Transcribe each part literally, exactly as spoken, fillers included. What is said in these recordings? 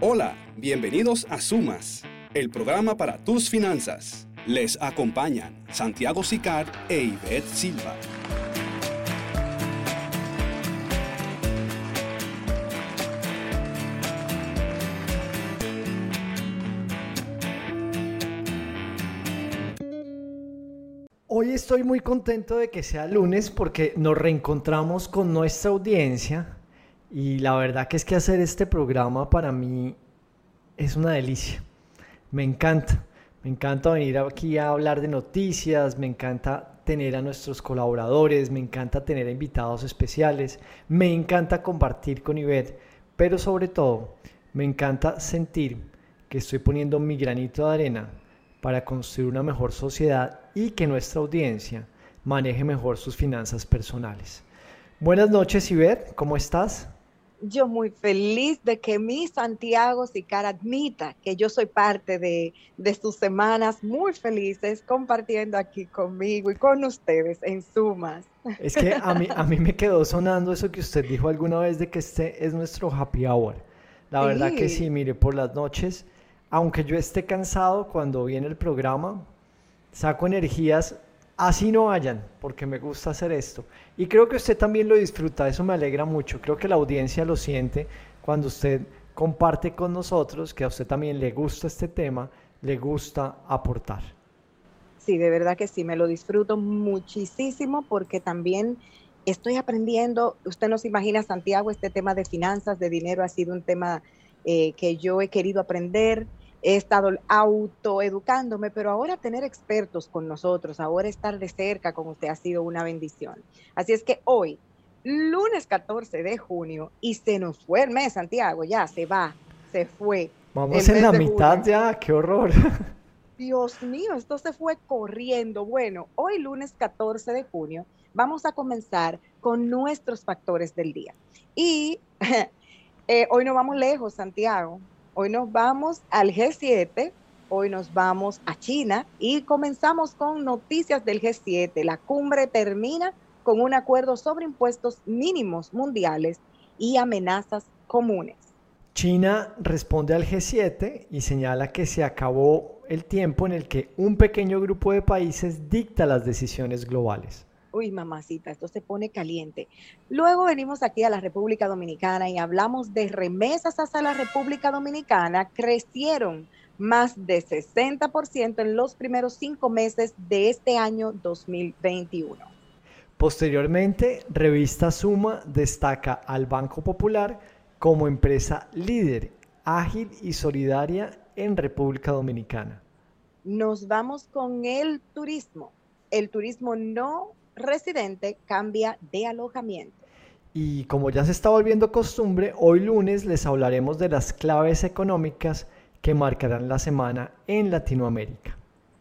Hola, bienvenidos a Sumas, el programa para tus finanzas. Les acompañan Santiago Sicar e Ivette Silva. Hoy estoy muy contento de que sea lunes porque nos reencontramos con nuestra audiencia y la verdad que es que hacer este programa para mí es una delicia. Me encanta, me encanta venir aquí a hablar de noticias, me encanta tener a nuestros colaboradores, me encanta tener a invitados especiales, me encanta compartir con Ivette, pero sobre todo me encanta sentir que estoy poniendo mi granito de arena para construir una mejor sociedad y que nuestra audiencia maneje mejor sus finanzas personales. Buenas noches, Ivette, ¿cómo estás? Yo muy feliz de que mi Santiago Sicar admita que yo soy parte de, de sus semanas muy felices compartiendo aquí conmigo y con ustedes en Sumas. Es que a mí, a mí me quedó sonando eso que usted dijo alguna vez de que este es nuestro happy hour. La Sí. verdad que sí, mire, por las noches, aunque yo esté cansado cuando viene el programa, saco energías así no vayan, porque me gusta hacer esto. Y creo que usted también lo disfruta, eso me alegra mucho. Creo que la audiencia lo siente cuando usted comparte con nosotros, que a usted también le gusta este tema, le gusta aportar. Sí, de verdad que sí, me lo disfruto muchísimo porque también estoy aprendiendo. Usted no se imagina, Santiago, este tema de finanzas, de dinero ha sido un tema eh, que yo he querido aprender. He estado autoeducándome, pero ahora tener expertos con nosotros, ahora estar de cerca con usted ha sido una bendición. Así es que hoy, lunes catorce de junio, y se nos fue el mes, Santiago, ya se va, se fue. Vamos el en mes la de mitad junio. ya, qué horror. Dios mío, esto se fue corriendo. Bueno, hoy lunes catorce de junio vamos a comenzar con nuestros factores del día. Y eh, hoy no vamos lejos, Santiago. Hoy nos vamos al G siete, hoy nos vamos a China y comenzamos con noticias del G siete. La cumbre termina con un acuerdo sobre impuestos mínimos mundiales y amenazas comunes. China responde al G siete y señala que se acabó el tiempo en el que un pequeño grupo de países dicta las decisiones globales. Uy, mamacita, esto se pone caliente. Luego venimos aquí a la República Dominicana y hablamos de remesas hacia la República Dominicana. Crecieron más de sesenta por ciento en los primeros cinco meses de este año dos mil veintiuno. Posteriormente, Revista Suma destaca al Banco Popular como empresa líder, ágil y solidaria en República Dominicana. Nos vamos con el turismo. El turismo no residente cambia de alojamiento. Y como ya se está volviendo costumbre, hoy lunes les hablaremos de las claves económicas que marcarán la semana en Latinoamérica.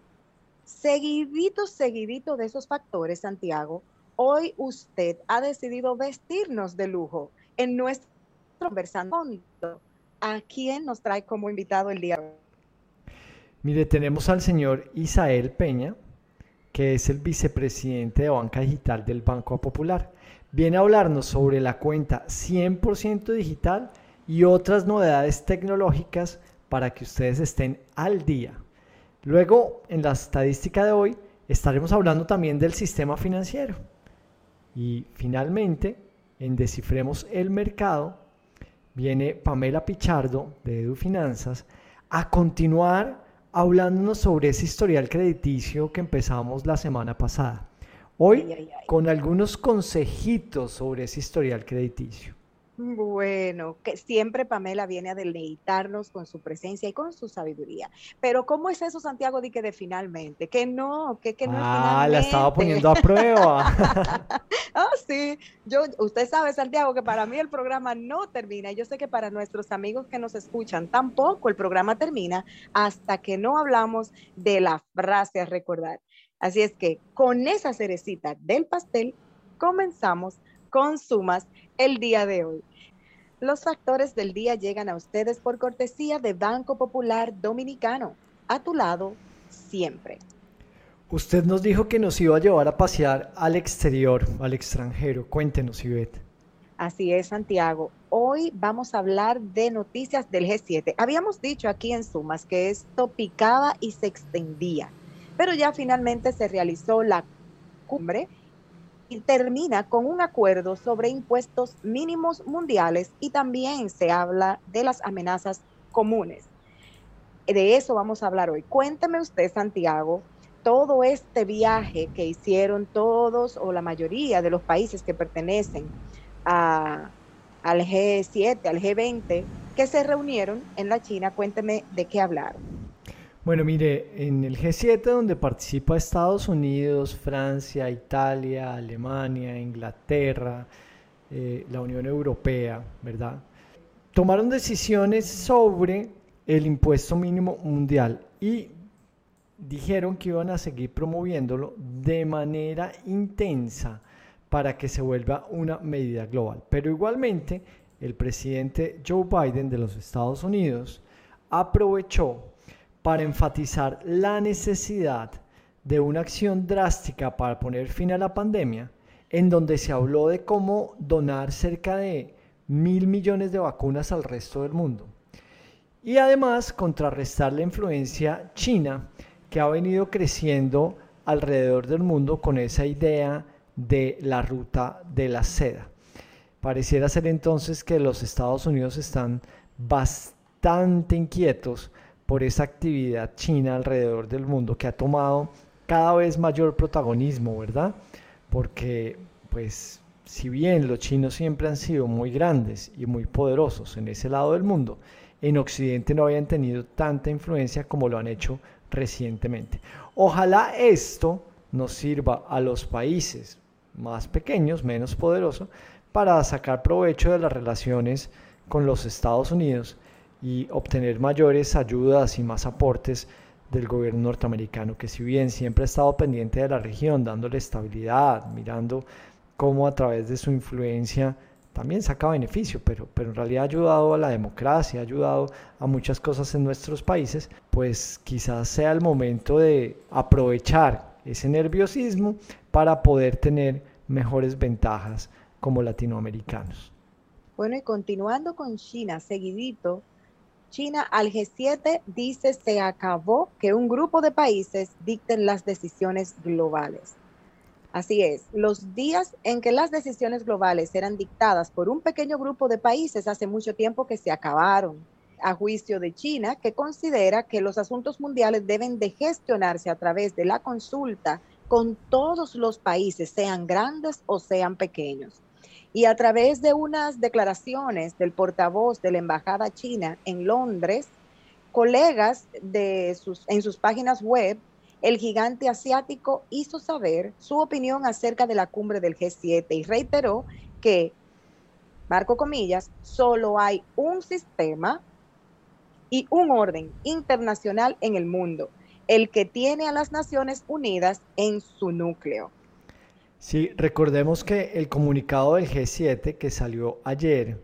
Seguidito, seguidito de esos factores, Santiago, hoy usted ha decidido vestirnos de lujo en nuestro conversando. ¿A quién nos trae como invitado el día de hoy? Mire, tenemos al señor Isael Peña, que es el vicepresidente de Banca Digital del Banco Popular. Viene a hablarnos sobre la cuenta cien por ciento digital y otras novedades tecnológicas para que ustedes estén al día. Luego, en la estadística de hoy, estaremos hablando también del sistema financiero. Y finalmente, en Descifremos el Mercado, viene Pamela Pichardo de EduFinanzas a continuar hablándonos sobre ese historial crediticio que empezamos la semana pasada. Hoy Ay, ay, ay. con algunos consejitos sobre ese historial crediticio. Bueno, que siempre Pamela viene a deleitarnos con su presencia y con su sabiduría. Pero ¿cómo es eso, Santiago, de que de finalmente? Que no, que, que no es Ah, finalmente. la estaba poniendo a prueba. Ah, sí. Yo, usted sabe, Santiago, que para mí el programa no termina. Y yo sé que para nuestros amigos que nos escuchan tampoco el programa termina hasta que no hablamos de la frase a recordar. Así es que con esa cerecita del pastel comenzamos con Sumas el día de hoy. Los factores del día llegan a ustedes por cortesía de Banco Popular Dominicano. A tu lado, siempre. Usted nos dijo que nos iba a llevar a pasear al exterior, al extranjero. Cuéntenos, Ivette. Así es, Santiago. Hoy vamos a hablar de noticias del G siete. Habíamos dicho aquí en Sumas que esto picaba y se extendía, pero ya finalmente se realizó la cumbre y termina con un acuerdo sobre impuestos mínimos mundiales y también se habla de las amenazas comunes. De eso vamos a hablar hoy. Cuénteme usted, Santiago, todo este viaje que hicieron todos o la mayoría de los países que pertenecen a, al G siete, al G veinte, que se reunieron en la China. Cuénteme de qué hablaron. Bueno, mire, en el G siete, donde participa Estados Unidos, Francia, Italia, Alemania, Inglaterra, eh, la Unión Europea, ¿verdad? Tomaron decisiones sobre el impuesto mínimo mundial y dijeron que iban a seguir promoviéndolo de manera intensa para que se vuelva una medida global. Pero igualmente, el presidente Joe Biden de los Estados Unidos aprovechó para enfatizar la necesidad de una acción drástica para poner fin a la pandemia, en donde se habló de cómo donar cerca de mil millones de vacunas al resto del mundo. Y además contrarrestar la influencia china que ha venido creciendo alrededor del mundo con esa idea de la ruta de la seda. Pareciera ser entonces que los Estados Unidos están bastante inquietos por esa actividad china alrededor del mundo que ha tomado cada vez mayor protagonismo, ¿verdad? Porque, pues, si bien los chinos siempre han sido muy grandes y muy poderosos en ese lado del mundo, en Occidente no habían tenido tanta influencia como lo han hecho recientemente. Ojalá esto nos sirva a los países más pequeños, menos poderosos, para sacar provecho de las relaciones con los Estados Unidos y obtener mayores ayudas y más aportes del gobierno norteamericano, que si bien siempre ha estado pendiente de la región, dándole estabilidad, mirando cómo a través de su influencia también saca beneficio, pero, pero en realidad ha ayudado a la democracia, ha ayudado a muchas cosas en nuestros países, pues quizás sea el momento de aprovechar ese nerviosismo para poder tener mejores ventajas como latinoamericanos. Bueno, y continuando con China, seguidito, China al G siete dice se acabó que un grupo de países dicten las decisiones globales. Así es, los días en que las decisiones globales eran dictadas por un pequeño grupo de países hace mucho tiempo que se acabaron, a juicio de China, que considera que los asuntos mundiales deben de gestionarse a través de la consulta con todos los países, sean grandes o sean pequeños. Y a través de unas declaraciones del portavoz de la Embajada China en Londres, colegas de sus, en sus páginas web, el gigante asiático hizo saber su opinión acerca de la cumbre del G siete y reiteró que, marco comillas, solo hay un sistema y un orden internacional en el mundo, el que tiene a las Naciones Unidas en su núcleo. Sí, recordemos que el comunicado del G siete que salió ayer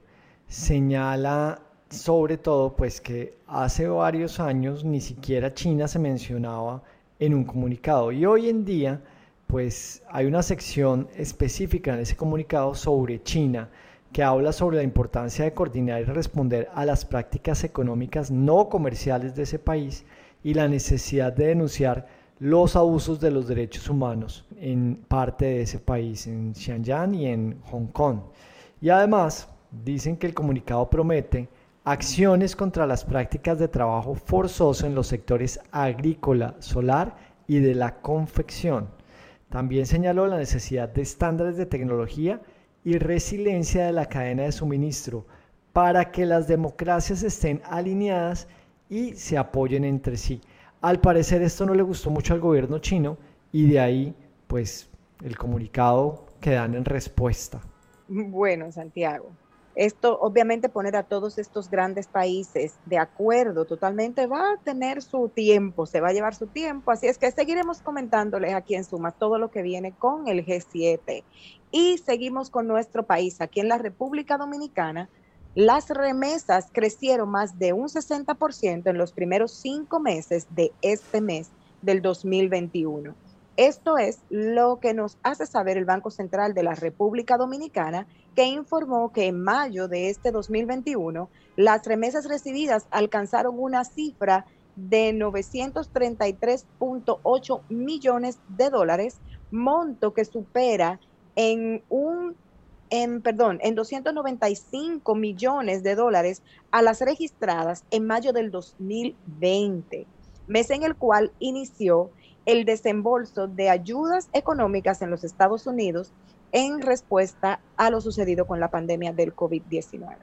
señala sobre todo pues que hace varios años ni siquiera China se mencionaba en un comunicado y hoy en día pues hay una sección específica en ese comunicado sobre China que habla sobre la importancia de coordinar y responder a las prácticas económicas no comerciales de ese país y la necesidad de denunciar los abusos de los derechos humanos en parte de ese país, en Xinjiang y en Hong Kong. Y además dicen que el comunicado promete acciones contra las prácticas de trabajo forzoso en los sectores agrícola, solar y de la confección. También señaló la necesidad de estándares de tecnología y resiliencia de la cadena de suministro para que las democracias estén alineadas y se apoyen entre sí. Al parecer esto no le gustó mucho al gobierno chino y de ahí pues el comunicado que dan en respuesta. Bueno, Santiago, esto obviamente poner a todos estos grandes países de acuerdo totalmente va a tener su tiempo, se va a llevar su tiempo, así es que seguiremos comentándoles aquí en Sumas todo lo que viene con el G siete. Y seguimos con nuestro país, aquí en la República Dominicana, las remesas crecieron más de un sesenta por ciento en los primeros cinco meses de este mes del dos mil veintiuno. Esto es lo que nos hace saber el Banco Central de la República Dominicana, que informó que en mayo de este dos mil veintiuno las remesas recibidas alcanzaron una cifra de novecientos treinta y tres punto ocho millones de dólares, monto que supera en un en, perdón, en doscientos noventa y cinco millones de dólares a las registradas en mayo del dos mil veinte, mes en el cual inició el desembolso de ayudas económicas en los Estados Unidos en respuesta a lo sucedido con la pandemia del COVID diecinueve.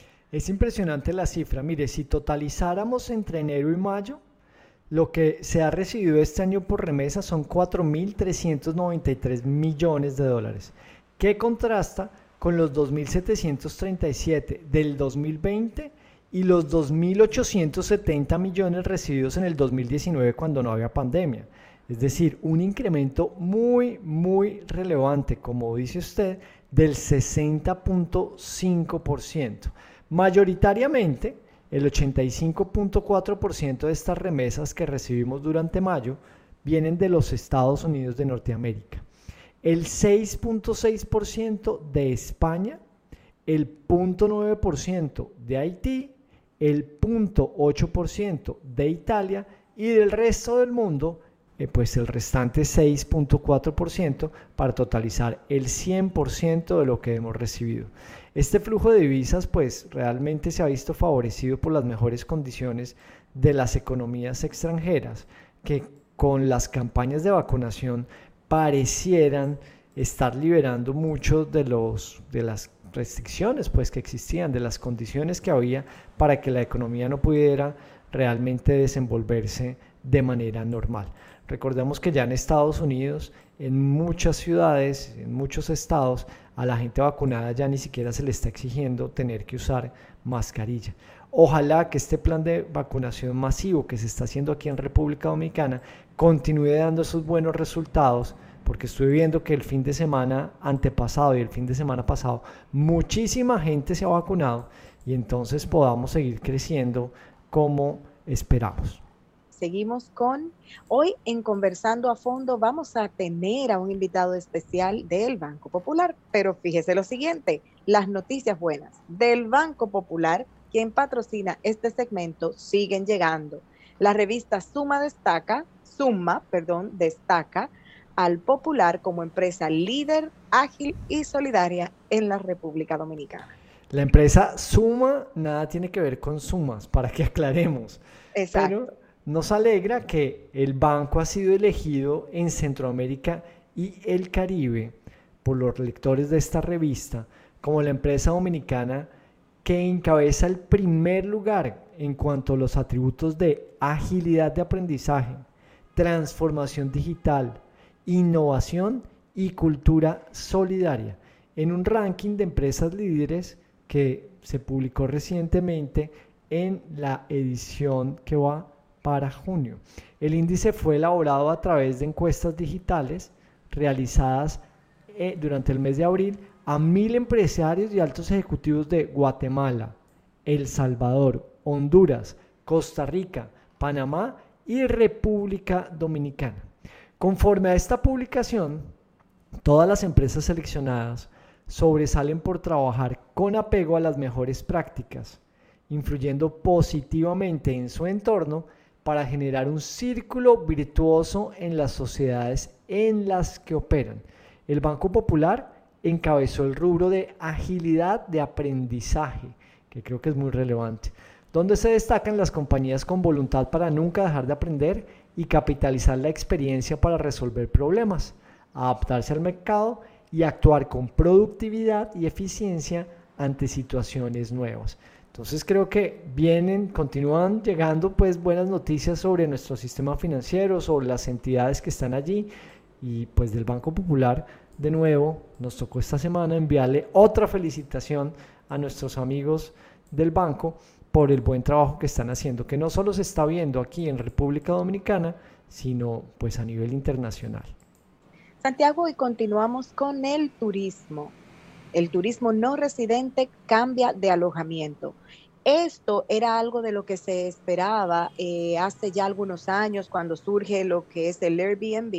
Es impresionante la cifra. Mire, si totalizáramos entre enero y mayo, lo que se ha recibido este año por remesa son cuatro mil trescientos noventa y tres millones de dólares, que contrasta con los dos mil setecientos treinta y siete del dos mil veinte y los dos mil ochocientos setenta millones recibidos en el dos mil diecinueve cuando no había pandemia. Es decir, un incremento muy, muy relevante, como dice usted, del sesenta punto cinco por ciento. Mayoritariamente, el ochenta y cinco punto cuatro por ciento de estas remesas que recibimos durante mayo vienen de los Estados Unidos de Norteamérica, el seis punto seis por ciento de España, el cero punto nueve por ciento de Haití, el cero punto ocho por ciento de Italia y del resto del mundo, eh, pues el restante seis punto cuatro por ciento para totalizar el cien por ciento de lo que hemos recibido. Este flujo de divisas pues realmente se ha visto favorecido por las mejores condiciones de las economías extranjeras que con las campañas de vacunación parecieran estar liberando muchos de, los, de las restricciones pues, que existían, de las condiciones que había para que la economía no pudiera realmente desenvolverse de manera normal. Recordemos que ya en Estados Unidos, en muchas ciudades, en muchos estados, a la gente vacunada ya ni siquiera se le está exigiendo tener que usar mascarilla. Ojalá que este plan de vacunación masivo que se está haciendo aquí en República Dominicana continúe dando esos buenos resultados, porque estoy viendo que el fin de semana antepasado y el fin de semana pasado muchísima gente se ha vacunado y entonces podamos seguir creciendo como esperamos. Seguimos con, hoy en Conversando a Fondo vamos a tener a un invitado especial del Banco Popular, pero fíjese lo siguiente, las noticias buenas del Banco Popular, quien patrocina este segmento, siguen llegando. La revista Suma destaca, Suma, perdón, destaca al Popular como empresa líder, ágil y solidaria en la República Dominicana. La empresa Suma nada tiene que ver con sumas, para que aclaremos. Exacto. Pero nos alegra que el banco ha sido elegido en Centroamérica y el Caribe por los lectores de esta revista como la empresa dominicana que encabeza el primer lugar en cuanto a los atributos de agilidad de aprendizaje, transformación digital, innovación y cultura solidaria, en un ranking de empresas líderes que se publicó recientemente en la edición que va para junio. El índice fue elaborado a través de encuestas digitales realizadas eh, durante el mes de abril a mil empresarios y altos ejecutivos de Guatemala, El Salvador, Honduras, Costa Rica, Panamá y República Dominicana. Conforme a esta publicación, todas las empresas seleccionadas sobresalen por trabajar con apego a las mejores prácticas, influyendo positivamente en su entorno para generar un círculo virtuoso en las sociedades en las que operan. El Banco Popular encabezó el rubro de agilidad de aprendizaje, que creo que es muy relevante, donde se destacan las compañías con voluntad para nunca dejar de aprender y capitalizar la experiencia para resolver problemas, adaptarse al mercado y actuar con productividad y eficiencia ante situaciones nuevas. Entonces creo que vienen, continúan llegando pues buenas noticias sobre nuestro sistema financiero, sobre las entidades que están allí y pues del Banco Popular de nuevo nos tocó esta semana enviarle otra felicitación a nuestros amigos del banco por el buen trabajo que están haciendo, que no solo se está viendo aquí en República Dominicana, sino pues a nivel internacional. Santiago, y continuamos con el turismo. El turismo no residente cambia de alojamiento. Esto era algo de lo que se esperaba eh, hace ya algunos años cuando surge lo que es el Airbnb.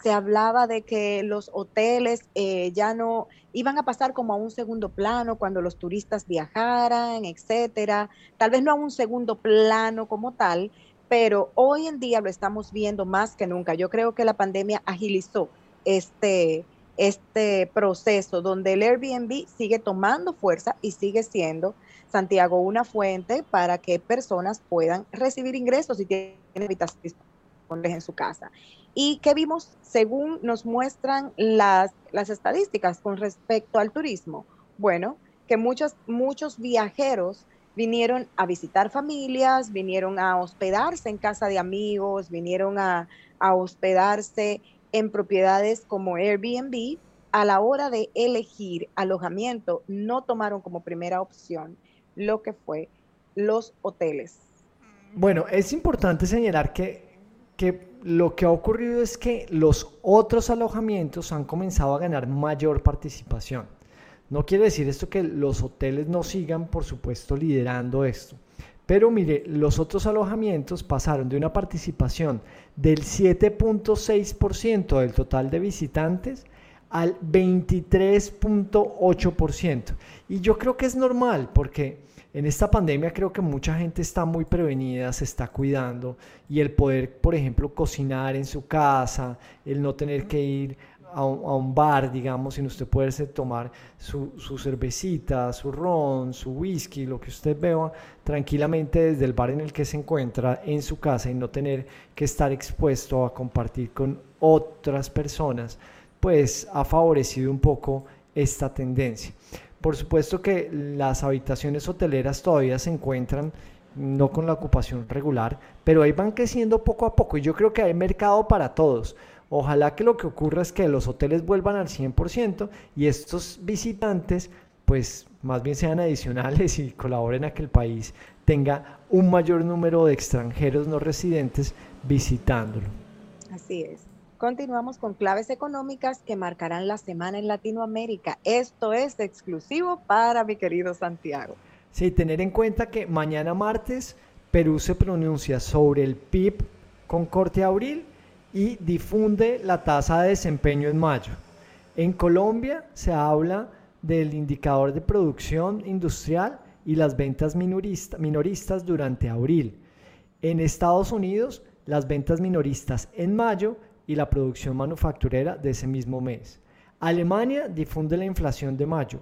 se hablaba de que los hoteles eh, ya no iban a pasar como a un segundo plano cuando los turistas viajaran, etcétera. Tal vez no a un segundo plano como tal, pero hoy en día lo estamos viendo más que nunca. Yo creo que la pandemia agilizó este, este proceso donde el Airbnb sigue tomando fuerza y sigue siendo, Santiago, una fuente para que personas puedan recibir ingresos y tienen habitaciones en su casa. ¿Y qué vimos según nos muestran las, las estadísticas con respecto al turismo? Bueno, que muchos, muchos viajeros vinieron a visitar familias, vinieron a hospedarse en casa de amigos, vinieron a, a hospedarse en propiedades como Airbnb. A la hora de elegir alojamiento, no tomaron como primera opción lo que fue los hoteles. Bueno, es importante señalar que, que lo que ha ocurrido es que los otros alojamientos han comenzado a ganar mayor participación. No quiere decir esto que los hoteles no sigan, por supuesto, liderando esto. Pero mire, los otros alojamientos pasaron de una participación del siete punto seis por ciento del total de visitantes al veintitrés punto ocho por ciento. Y yo creo que es normal porque en esta pandemia creo que mucha gente está muy prevenida, se está cuidando, y el poder, por ejemplo, cocinar en su casa, el no tener que ir a un, a un bar, digamos, sino usted poderse tomar su, su cervecita, su ron, su whisky, lo que usted beba tranquilamente desde el bar en el que se encuentra en su casa y no tener que estar expuesto a compartir con otras personas, pues ha favorecido un poco esta tendencia. Por supuesto que las habitaciones hoteleras todavía se encuentran no con la ocupación regular, pero ahí van creciendo poco a poco y yo creo que hay mercado para todos. Ojalá que lo que ocurra es que los hoteles vuelvan al cien por ciento y estos visitantes pues más bien sean adicionales y colaboren a que el país tenga un mayor número de extranjeros no residentes visitándolo. Así es. Continuamos con claves económicas que marcarán la semana en Latinoamérica. Esto es exclusivo para mi querido Santiago. Sí, tener en cuenta que mañana martes Perú se pronuncia sobre el P I B con corte a abril y difunde la tasa de desempeño en mayo. En Colombia se habla del indicador de producción industrial y las ventas minorista, minoristas durante abril. En Estados Unidos, las ventas minoristas en mayo y la producción manufacturera de ese mismo mes. Alemania difunde la inflación de mayo.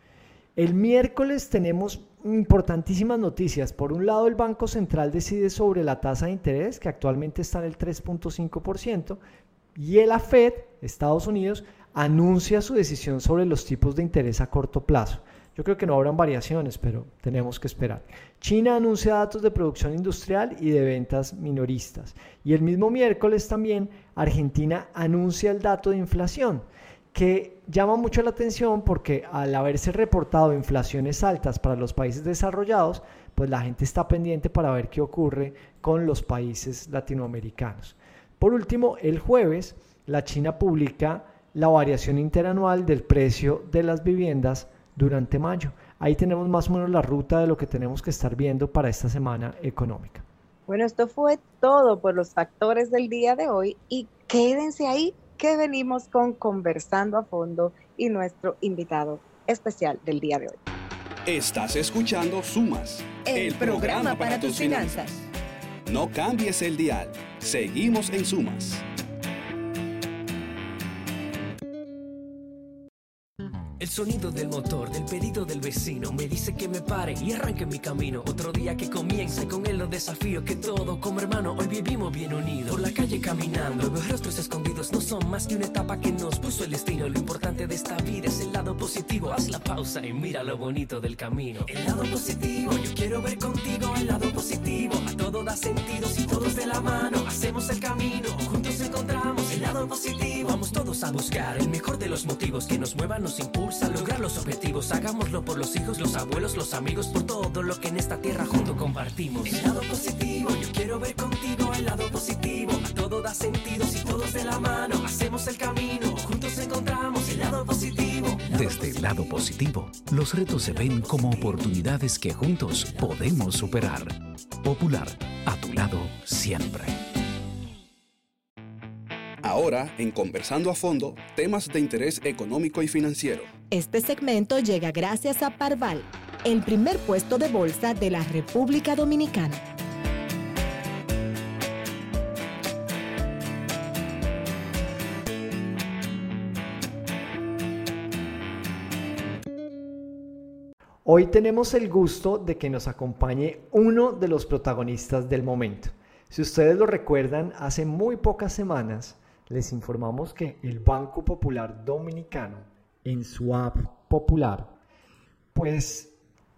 El miércoles tenemos importantísimas noticias. Por un lado, el Banco Central decide sobre la tasa de interés, que actualmente está en el tres punto cinco por ciento, y la Fed, Estados Unidos, anuncia su decisión sobre los tipos de interés a corto plazo. Yo creo que no habrán variaciones, pero tenemos que esperar. China anuncia datos de producción industrial y de ventas minoristas. Y el mismo miércoles también Argentina anuncia el dato de inflación, que llama mucho la atención porque al haberse reportado inflaciones altas para los países desarrollados, pues la gente está pendiente para ver qué ocurre con los países latinoamericanos. Por último, el jueves, la China publica la variación interanual del precio de las viviendas durante mayo. Ahí tenemos más o menos la ruta de lo que tenemos que estar viendo para esta semana económica. Bueno, esto fue todo por los factores del día de hoy y quédense ahí que venimos con Conversando a Fondo y nuestro invitado especial del día de hoy. Estás escuchando Sumas, el, el programa, programa para, para tus finanzas. finanzas. No cambies el dial. Seguimos en Sumas. El sonido del motor, del pedido del vecino me dice que me pare y arranque mi camino. Otro día que comienza y con él los desafíos que todo como hermano hoy vivimos bien unidos. Por la calle caminando, los rostros escondidos no son más que una etapa que nos puso el destino. Lo importante de esta vida es el lado positivo. Haz la pausa y mira lo bonito del camino. El lado positivo, yo quiero ver contigo el lado positivo. A todo da sentido si todos de la mano hacemos el camino. Juntos encontramos el lado positivo. Vamos todos a buscar el mejor de los motivos que nos muevan, nos impulsa a lograr los objetivos. Hagámoslo por los hijos, los abuelos, los amigos, por todo lo que en esta tierra juntos compartimos. El lado positivo, yo quiero ver contigo el lado positivo. A todo da sentido si todos de la mano hacemos el camino. Juntos encontramos el lado positivo. Desde el lado positivo, los retos se ven como oportunidades que juntos podemos superar. Popular, a tu lado siempre. Ahora, en Conversando a Fondo, temas de interés económico y financiero. Este segmento llega gracias a Parval, el primer puesto de bolsa de la República Dominicana. Hoy tenemos el gusto de que nos acompañe uno de los protagonistas del momento. Si ustedes lo recuerdan, hace muy pocas semanas les informamos que el Banco Popular Dominicano, en su app Popular, pues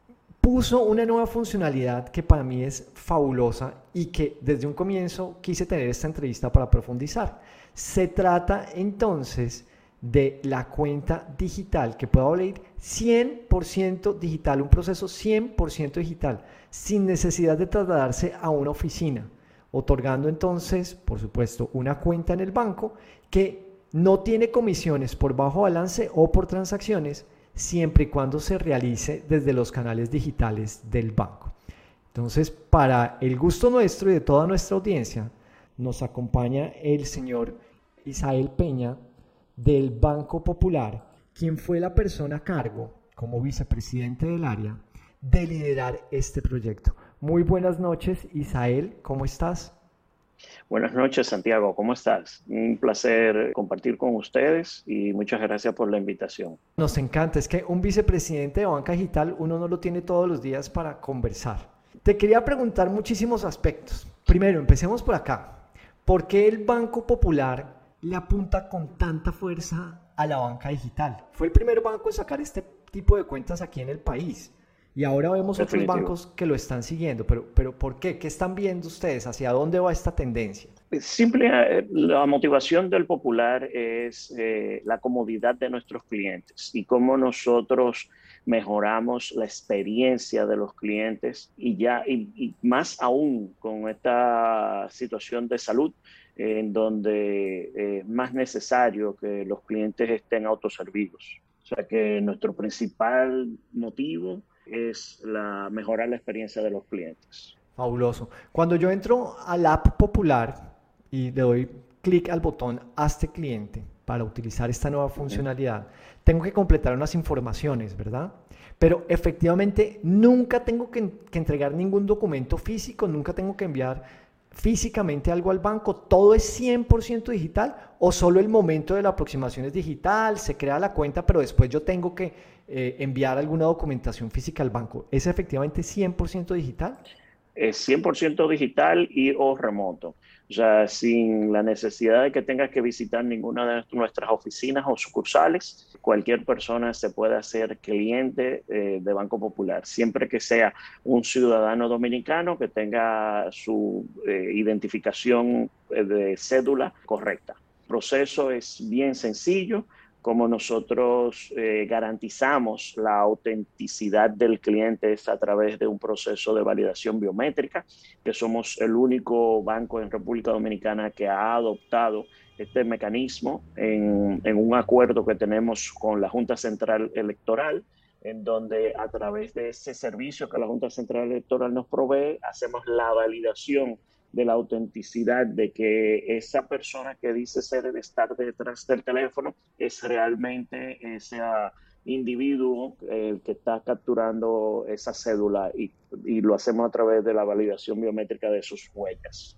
puso una nueva funcionalidad que para mí es fabulosa y que desde un comienzo quise tener esta entrevista para profundizar. Se trata entonces de la cuenta digital, que pueda volver cien por ciento digital, un proceso cien por ciento digital, sin necesidad de trasladarse a una oficina, otorgando entonces, por supuesto, una cuenta en el banco que no tiene comisiones por bajo balance o por transacciones, siempre y cuando se realice desde los canales digitales del banco. Entonces, para el gusto nuestro y de toda nuestra audiencia, nos acompaña el señor Isael Peña del Banco Popular, quien fue la persona a cargo, como vicepresidente del área, de liderar este proyecto. Muy buenas noches, Isael, ¿cómo estás? Buenas noches, Santiago, ¿cómo estás? Un placer compartir con ustedes y muchas gracias por la invitación. Nos encanta, es que un vicepresidente de banca digital uno no lo tiene todos los días para conversar. Te quería preguntar muchísimos aspectos. Primero, empecemos por acá. ¿Por qué el Banco Popular le apunta con tanta fuerza a la banca digital? Fue el primer banco en sacar este tipo de cuentas aquí en el país y ahora vemos Definitivo. Otros bancos que lo están siguiendo, pero, pero ¿por qué? ¿Qué están viendo ustedes? ¿Hacia dónde va esta tendencia? Simple, la motivación del Popular es eh, la comodidad de nuestros clientes y cómo nosotros mejoramos la experiencia de los clientes y ya y, y más aún con esta situación de salud en donde es eh, más necesario que los clientes estén autoservidos. O sea que nuestro principal motivo es la, mejorar la experiencia de los clientes. Fabuloso. Cuando yo entro al app Popular y le doy clic al botón Hazte cliente para utilizar esta nueva funcionalidad, uh-huh. tengo que completar unas informaciones, ¿verdad? Pero efectivamente nunca tengo que, que entregar ningún documento físico, nunca tengo que enviar físicamente algo al banco. ¿Todo es cien por ciento digital o solo el momento de la aproximación es digital? Se crea la cuenta, pero después yo tengo que eh, enviar alguna documentación física al banco. ¿Es efectivamente cien por ciento digital? Es cien por ciento digital y o remoto. O sea, sin la necesidad de que tengas que visitar ninguna de nuestras oficinas o sucursales, cualquier persona se puede hacer cliente eh, de Banco Popular, siempre que sea un ciudadano dominicano que tenga su eh, identificación de cédula correcta. El proceso es bien sencillo. Como nosotros eh, garantizamos la autenticidad del cliente es a través de un proceso de validación biométrica, que somos el único banco en República Dominicana que ha adoptado este mecanismo en, en un acuerdo que tenemos con la Junta Central Electoral, en donde a través de ese servicio que la Junta Central Electoral nos provee, hacemos la validación de la autenticidad de que esa persona que dice ser el estar detrás del teléfono es realmente ese individuo eh, que está capturando esa cédula y, y lo hacemos a través de la validación biométrica de sus huellas.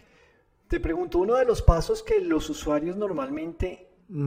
Te pregunto, uno de los pasos que los usuarios normalmente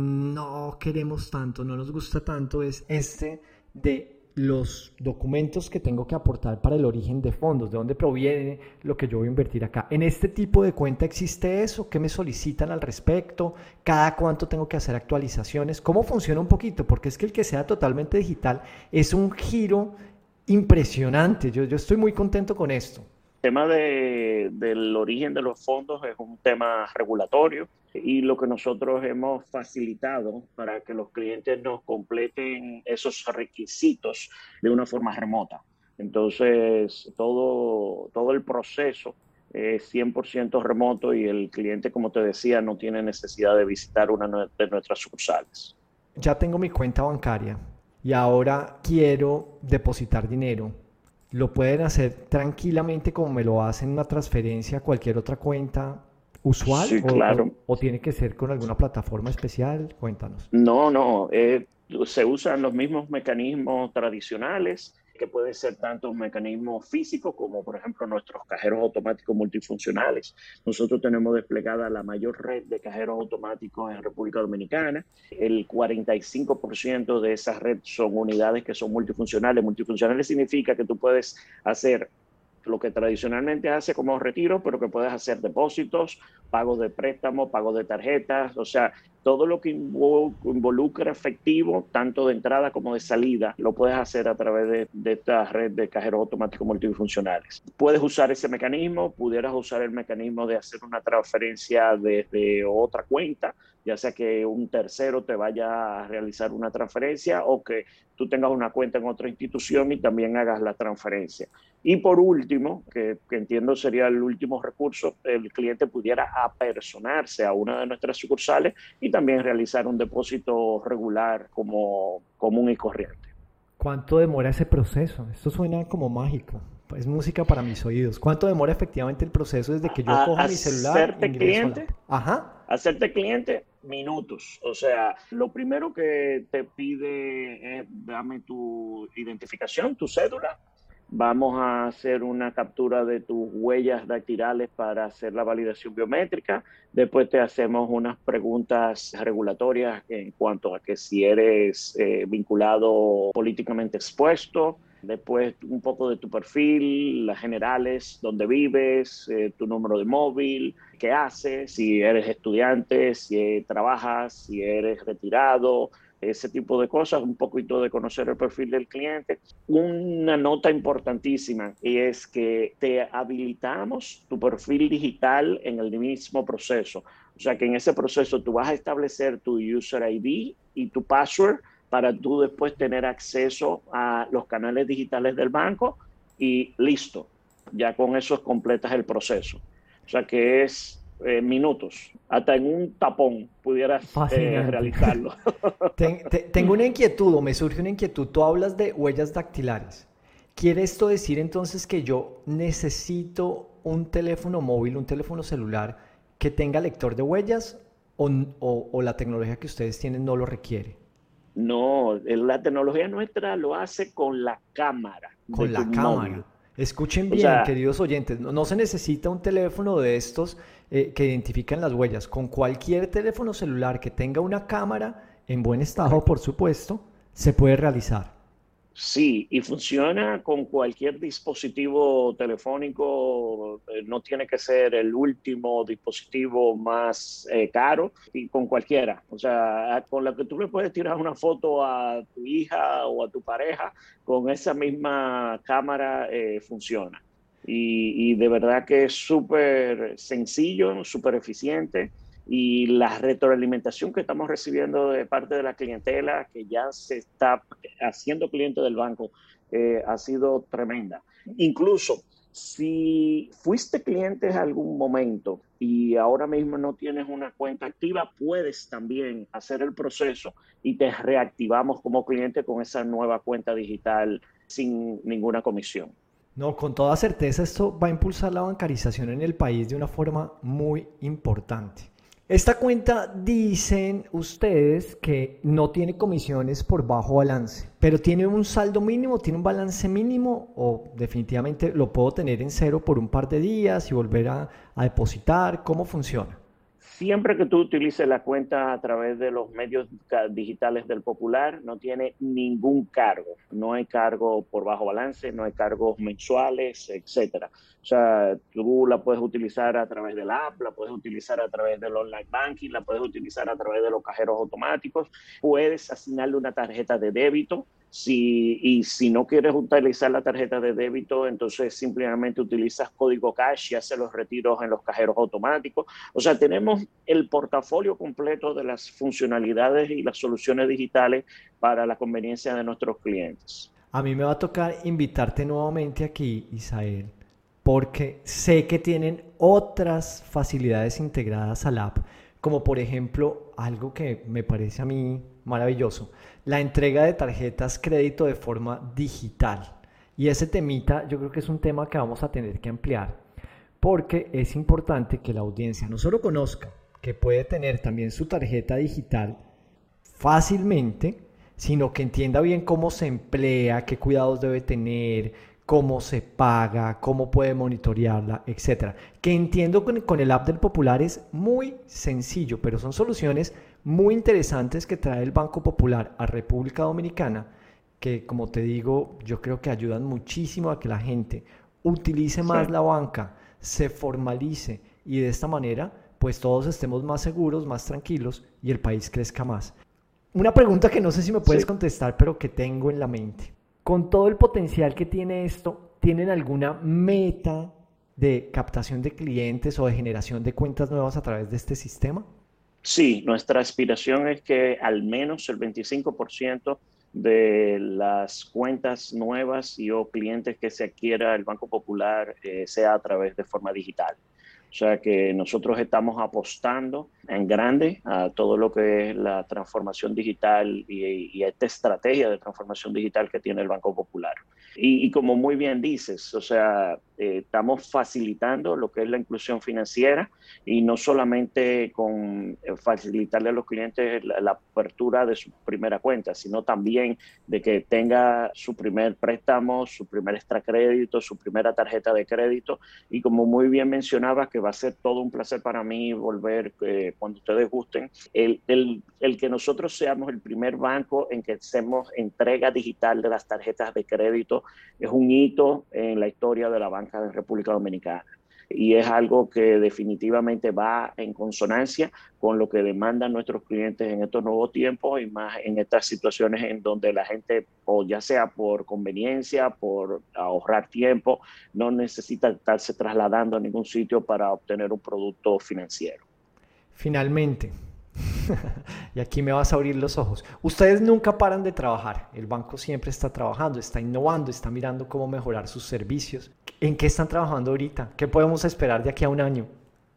no queremos tanto, no nos gusta tanto, es este de los documentos que tengo que aportar para el origen de fondos, de dónde proviene lo que yo voy a invertir acá. ¿En este tipo de cuenta existe eso? ¿Qué me solicitan al respecto? ¿Cada cuánto tengo que hacer actualizaciones? ¿Cómo funciona un poquito? Porque es que el que sea totalmente digital es un giro impresionante. Yo, yo estoy muy contento con esto. El tema de, del origen de los fondos es un tema regulatorio y lo que nosotros hemos facilitado para que los clientes nos completen esos requisitos de una forma remota. Entonces, todo, todo el proceso es cien por ciento remoto y el cliente, como te decía, no tiene necesidad de visitar una de nuestras sucursales. Ya tengo mi cuenta bancaria y ahora quiero depositar dinero. ¿Lo pueden hacer tranquilamente como me lo hacen una transferencia a cualquier otra cuenta usual Sí, o, claro. o, o tiene que ser con alguna plataforma especial? Cuéntanos. No, no, eh, se usan los mismos mecanismos tradicionales, que puede ser tanto un mecanismo físico como, por ejemplo, nuestros cajeros automáticos multifuncionales. Nosotros tenemos desplegada la mayor red de cajeros automáticos en República Dominicana. El cuarenta y cinco por ciento de esa red son unidades que son multifuncionales. Multifuncionales significa que tú puedes hacer lo que tradicionalmente hace como retiro, pero que puedes hacer depósitos, pagos de préstamos, pagos de tarjetas, o sea, todo lo que involucra efectivo, tanto de entrada como de salida, lo puedes hacer a través de, de esta red de cajeros automáticos multifuncionales. Puedes usar ese mecanismo, pudieras usar el mecanismo de hacer una transferencia desde otra cuenta, ya sea que un tercero te vaya a realizar una transferencia o que tú tengas una cuenta en otra institución y también hagas la transferencia. Y por último, que, que entiendo sería el último recurso, el cliente pudiera apersonarse a una de nuestras sucursales y también realizar un depósito regular como común y corriente. ¿Cuánto demora ese proceso? Esto suena como mágico. Es música para mis oídos. ¿Cuánto demora efectivamente el proceso desde que yo a, cojo mi celular? Hacerte cliente. Ajá. Hacerte cliente, minutos. O sea, lo primero que te pide es dame tu identificación, tu cédula. Vamos a hacer una captura de tus huellas dactilares para hacer la validación biométrica. Después te hacemos unas preguntas regulatorias en cuanto a que si eres eh, vinculado políticamente expuesto. Después un poco de tu perfil, las generales, dónde vives, eh, tu número de móvil, qué haces, si eres estudiante, si trabajas, si eres retirado, ese tipo de cosas, un poquito de conocer el perfil del cliente. Una nota importantísima es que te habilitamos tu perfil digital en el mismo proceso. O sea que en ese proceso tú vas a establecer tu user I D y tu password para tú después tener acceso a los canales digitales del banco y listo. Ya con eso completas el proceso. O sea que es eh, minutos. Hasta en un tapón pudieras eh, realizarlo. Ten, te, tengo una inquietud o me surge una inquietud. Tú hablas de huellas dactilares. ¿Quiere esto decir entonces que yo necesito un teléfono móvil, un teléfono celular que tenga lector de huellas o, o, o la tecnología que ustedes tienen no lo requiere? No, la tecnología nuestra lo hace con la cámara. Con la cámara. Móvil. Escuchen bien, o sea, queridos oyentes, no, no se necesita un teléfono de estos eh, que identifican las huellas. Con cualquier teléfono celular que tenga una cámara, en buen estado, por supuesto, se puede realizar. Sí, y funciona con cualquier dispositivo telefónico, eh, no tiene que ser el último dispositivo más eh, caro, y con cualquiera. O sea, con la que tú le puedes tirar una foto a tu hija o a tu pareja, con esa misma cámara eh, funciona. Y, y de verdad que es súper sencillo, súper eficiente. Y la retroalimentación que estamos recibiendo de parte de la clientela que ya se está haciendo cliente del banco eh, ha sido tremenda. Incluso si fuiste cliente en algún momento y ahora mismo no tienes una cuenta activa, puedes también hacer el proceso y te reactivamos como cliente con esa nueva cuenta digital sin ninguna comisión. No, con toda certeza esto va a impulsar la bancarización en el país de una forma muy importante. Esta cuenta dicen ustedes que no tiene comisiones por bajo balance, pero tiene un saldo mínimo, tiene un balance mínimo o definitivamente lo puedo tener en cero por un par de días y volver a, a depositar. ¿Cómo funciona? Siempre que tú utilices la cuenta a través de los medios digitales del Popular, no tiene ningún cargo. No hay cargo por bajo balance, no hay cargos mensuales, etcétera. O sea, tú la puedes utilizar a través de la app, la puedes utilizar a través del online banking, la puedes utilizar a través de los cajeros automáticos. Puedes asignarle una tarjeta de débito. Si, y si no quieres utilizar la tarjeta de débito, entonces simplemente utilizas código cash y haces los retiros en los cajeros automáticos. O sea, tenemos el portafolio completo de las funcionalidades y las soluciones digitales para la conveniencia de nuestros clientes. A mí me va a tocar invitarte nuevamente aquí, Isael, porque sé que tienen otras facilidades integradas al app, como por ejemplo algo que me parece a mí maravilloso, la entrega de tarjetas crédito de forma digital. Y ese temita yo creo que es un tema que vamos a tener que ampliar, porque es importante que la audiencia no solo conozca que puede tener también su tarjeta digital fácilmente, sino que entienda bien cómo se emplea, qué cuidados debe tener, cómo se paga, cómo puede monitorearla, etcétera. Que entiendo con, con el app del Popular es muy sencillo, pero son soluciones muy interesantes que trae el Banco Popular a República Dominicana, que como te digo, yo creo que ayudan muchísimo a que la gente utilice más sí. la banca, se formalice y de esta manera pues todos estemos más seguros, más tranquilos y el país crezca más. Una pregunta que no sé si me puedes sí. contestar, pero que tengo en la mente. Con todo el potencial que tiene esto, ¿tienen alguna meta de captación de clientes o de generación de cuentas nuevas a través de este sistema? Sí, nuestra aspiración es que al menos el veinticinco por ciento de las cuentas nuevas y o clientes que se adquiera el Banco Popular eh, sea a través de forma digital. O sea que nosotros estamos apostando en grande a todo lo que es la transformación digital y, y esta estrategia de transformación digital que tiene el Banco Popular. Y, y como muy bien dices, o sea, eh, estamos facilitando lo que es la inclusión financiera y no solamente con facilitarle a los clientes la, la apertura de su primera cuenta, sino también de que tenga su primer préstamo, su primer extracrédito, su primera tarjeta de crédito. Y como muy bien mencionabas, que va a ser todo un placer para mí volver eh, cuando ustedes gusten, el, el, el que nosotros seamos el primer banco en que hacemos entrega digital de las tarjetas de crédito es un hito en la historia de la banca de República Dominicana. Y es algo que definitivamente va en consonancia con lo que demandan nuestros clientes en estos nuevos tiempos y más en estas situaciones en donde la gente, o ya sea por conveniencia, por ahorrar tiempo, no necesita estarse trasladando a ningún sitio para obtener un producto financiero. Finalmente, y aquí me vas a abrir los ojos, ustedes nunca paran de trabajar, el banco siempre está trabajando, está innovando, está mirando cómo mejorar sus servicios. ¿En qué están trabajando ahorita? ¿Qué podemos esperar de aquí a un año?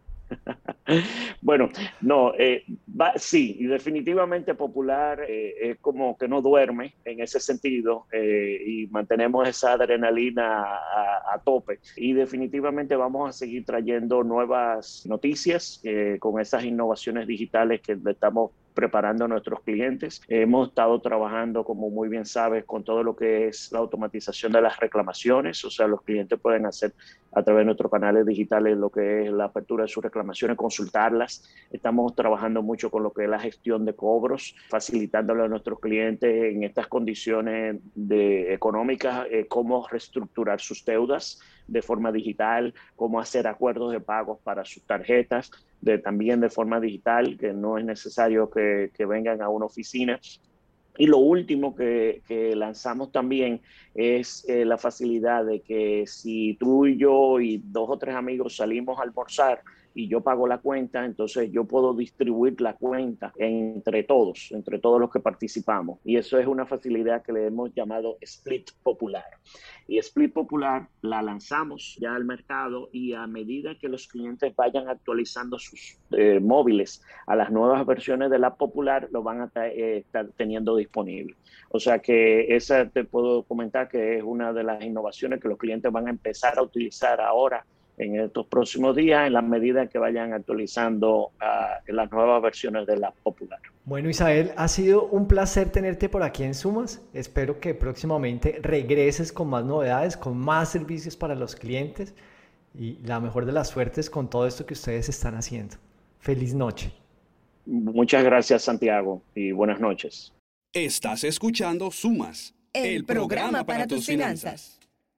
Bueno, no, eh, va, sí, y definitivamente Popular eh, es como que no duerme en ese sentido eh, y mantenemos esa adrenalina a, a tope. Y definitivamente vamos a seguir trayendo nuevas noticias eh, con esas innovaciones digitales que le estamos preparando a nuestros clientes. Hemos estado trabajando, como muy bien sabes, con todo lo que es la automatización de las reclamaciones, o sea, los clientes pueden hacer a través de nuestros canales digitales lo que es la apertura de sus reclamaciones, consultarlas. Estamos trabajando mucho con lo que es la gestión de cobros, facilitándole a nuestros clientes en estas condiciones de, económicas, eh, cómo reestructurar sus deudas de forma digital, cómo hacer acuerdos de pagos para sus tarjetas, de, también de forma digital, que no es necesario que, que vengan a una oficina. Y lo último que, que lanzamos también es eh, la facilidad de que si tú y yo y dos o tres amigos salimos a almorzar y yo pago la cuenta, entonces yo puedo distribuir la cuenta entre todos, entre todos los que participamos. Y eso es una facilidad que le hemos llamado Split Popular. Y Split Popular la lanzamos ya al mercado y a medida que los clientes vayan actualizando sus eh, móviles a las nuevas versiones de la Popular, lo van a eh, estar teniendo disponible. O sea que esa te puedo comentar que es una de las innovaciones que los clientes van a empezar a utilizar ahora en estos próximos días, en la medida que vayan actualizando uh, las nuevas versiones de la Popular. Bueno, Isael, ha sido un placer tenerte por aquí en Sumas. Espero que próximamente regreses con más novedades, con más servicios para los clientes y la mejor de las suertes con todo esto que ustedes están haciendo. Feliz noche. Muchas gracias, Santiago, y buenas noches. Estás escuchando Sumas, el, el programa, programa para, para tus finanzas. finanzas.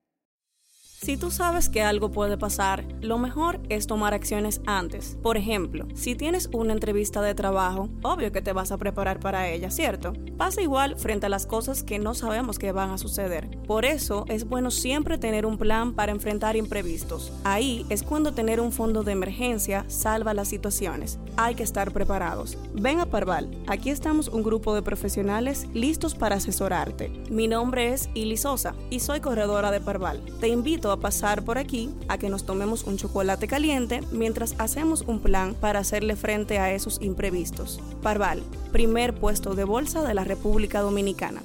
Si tú sabes que algo puede pasar, lo mejor es tomar acciones antes. Por ejemplo, si tienes una entrevista de trabajo, obvio que te vas a preparar para ella, ¿cierto? Pasa igual frente a las cosas que no sabemos que van a suceder. Por eso es bueno siempre tener un plan para enfrentar imprevistos. Ahí es cuando tener un fondo de emergencia salva las situaciones. Hay que estar preparados. Ven a Parval. Aquí estamos un grupo de profesionales listos para asesorarte. Mi nombre es Ili Sosa y soy corredora de Parval. Te invito a pasar por aquí a que nos tomemos un chocolate caliente mientras hacemos un plan para hacerle frente a esos imprevistos. Parval, primer puesto de bolsa de la República Dominicana.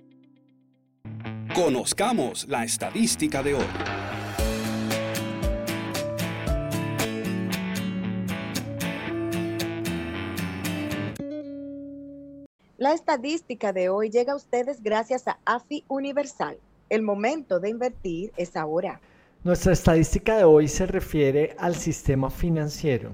Conozcamos la estadística de hoy. La estadística de hoy llega a ustedes gracias a A F I Universal. El momento de invertir es ahora. Nuestra estadística de hoy se refiere al sistema financiero,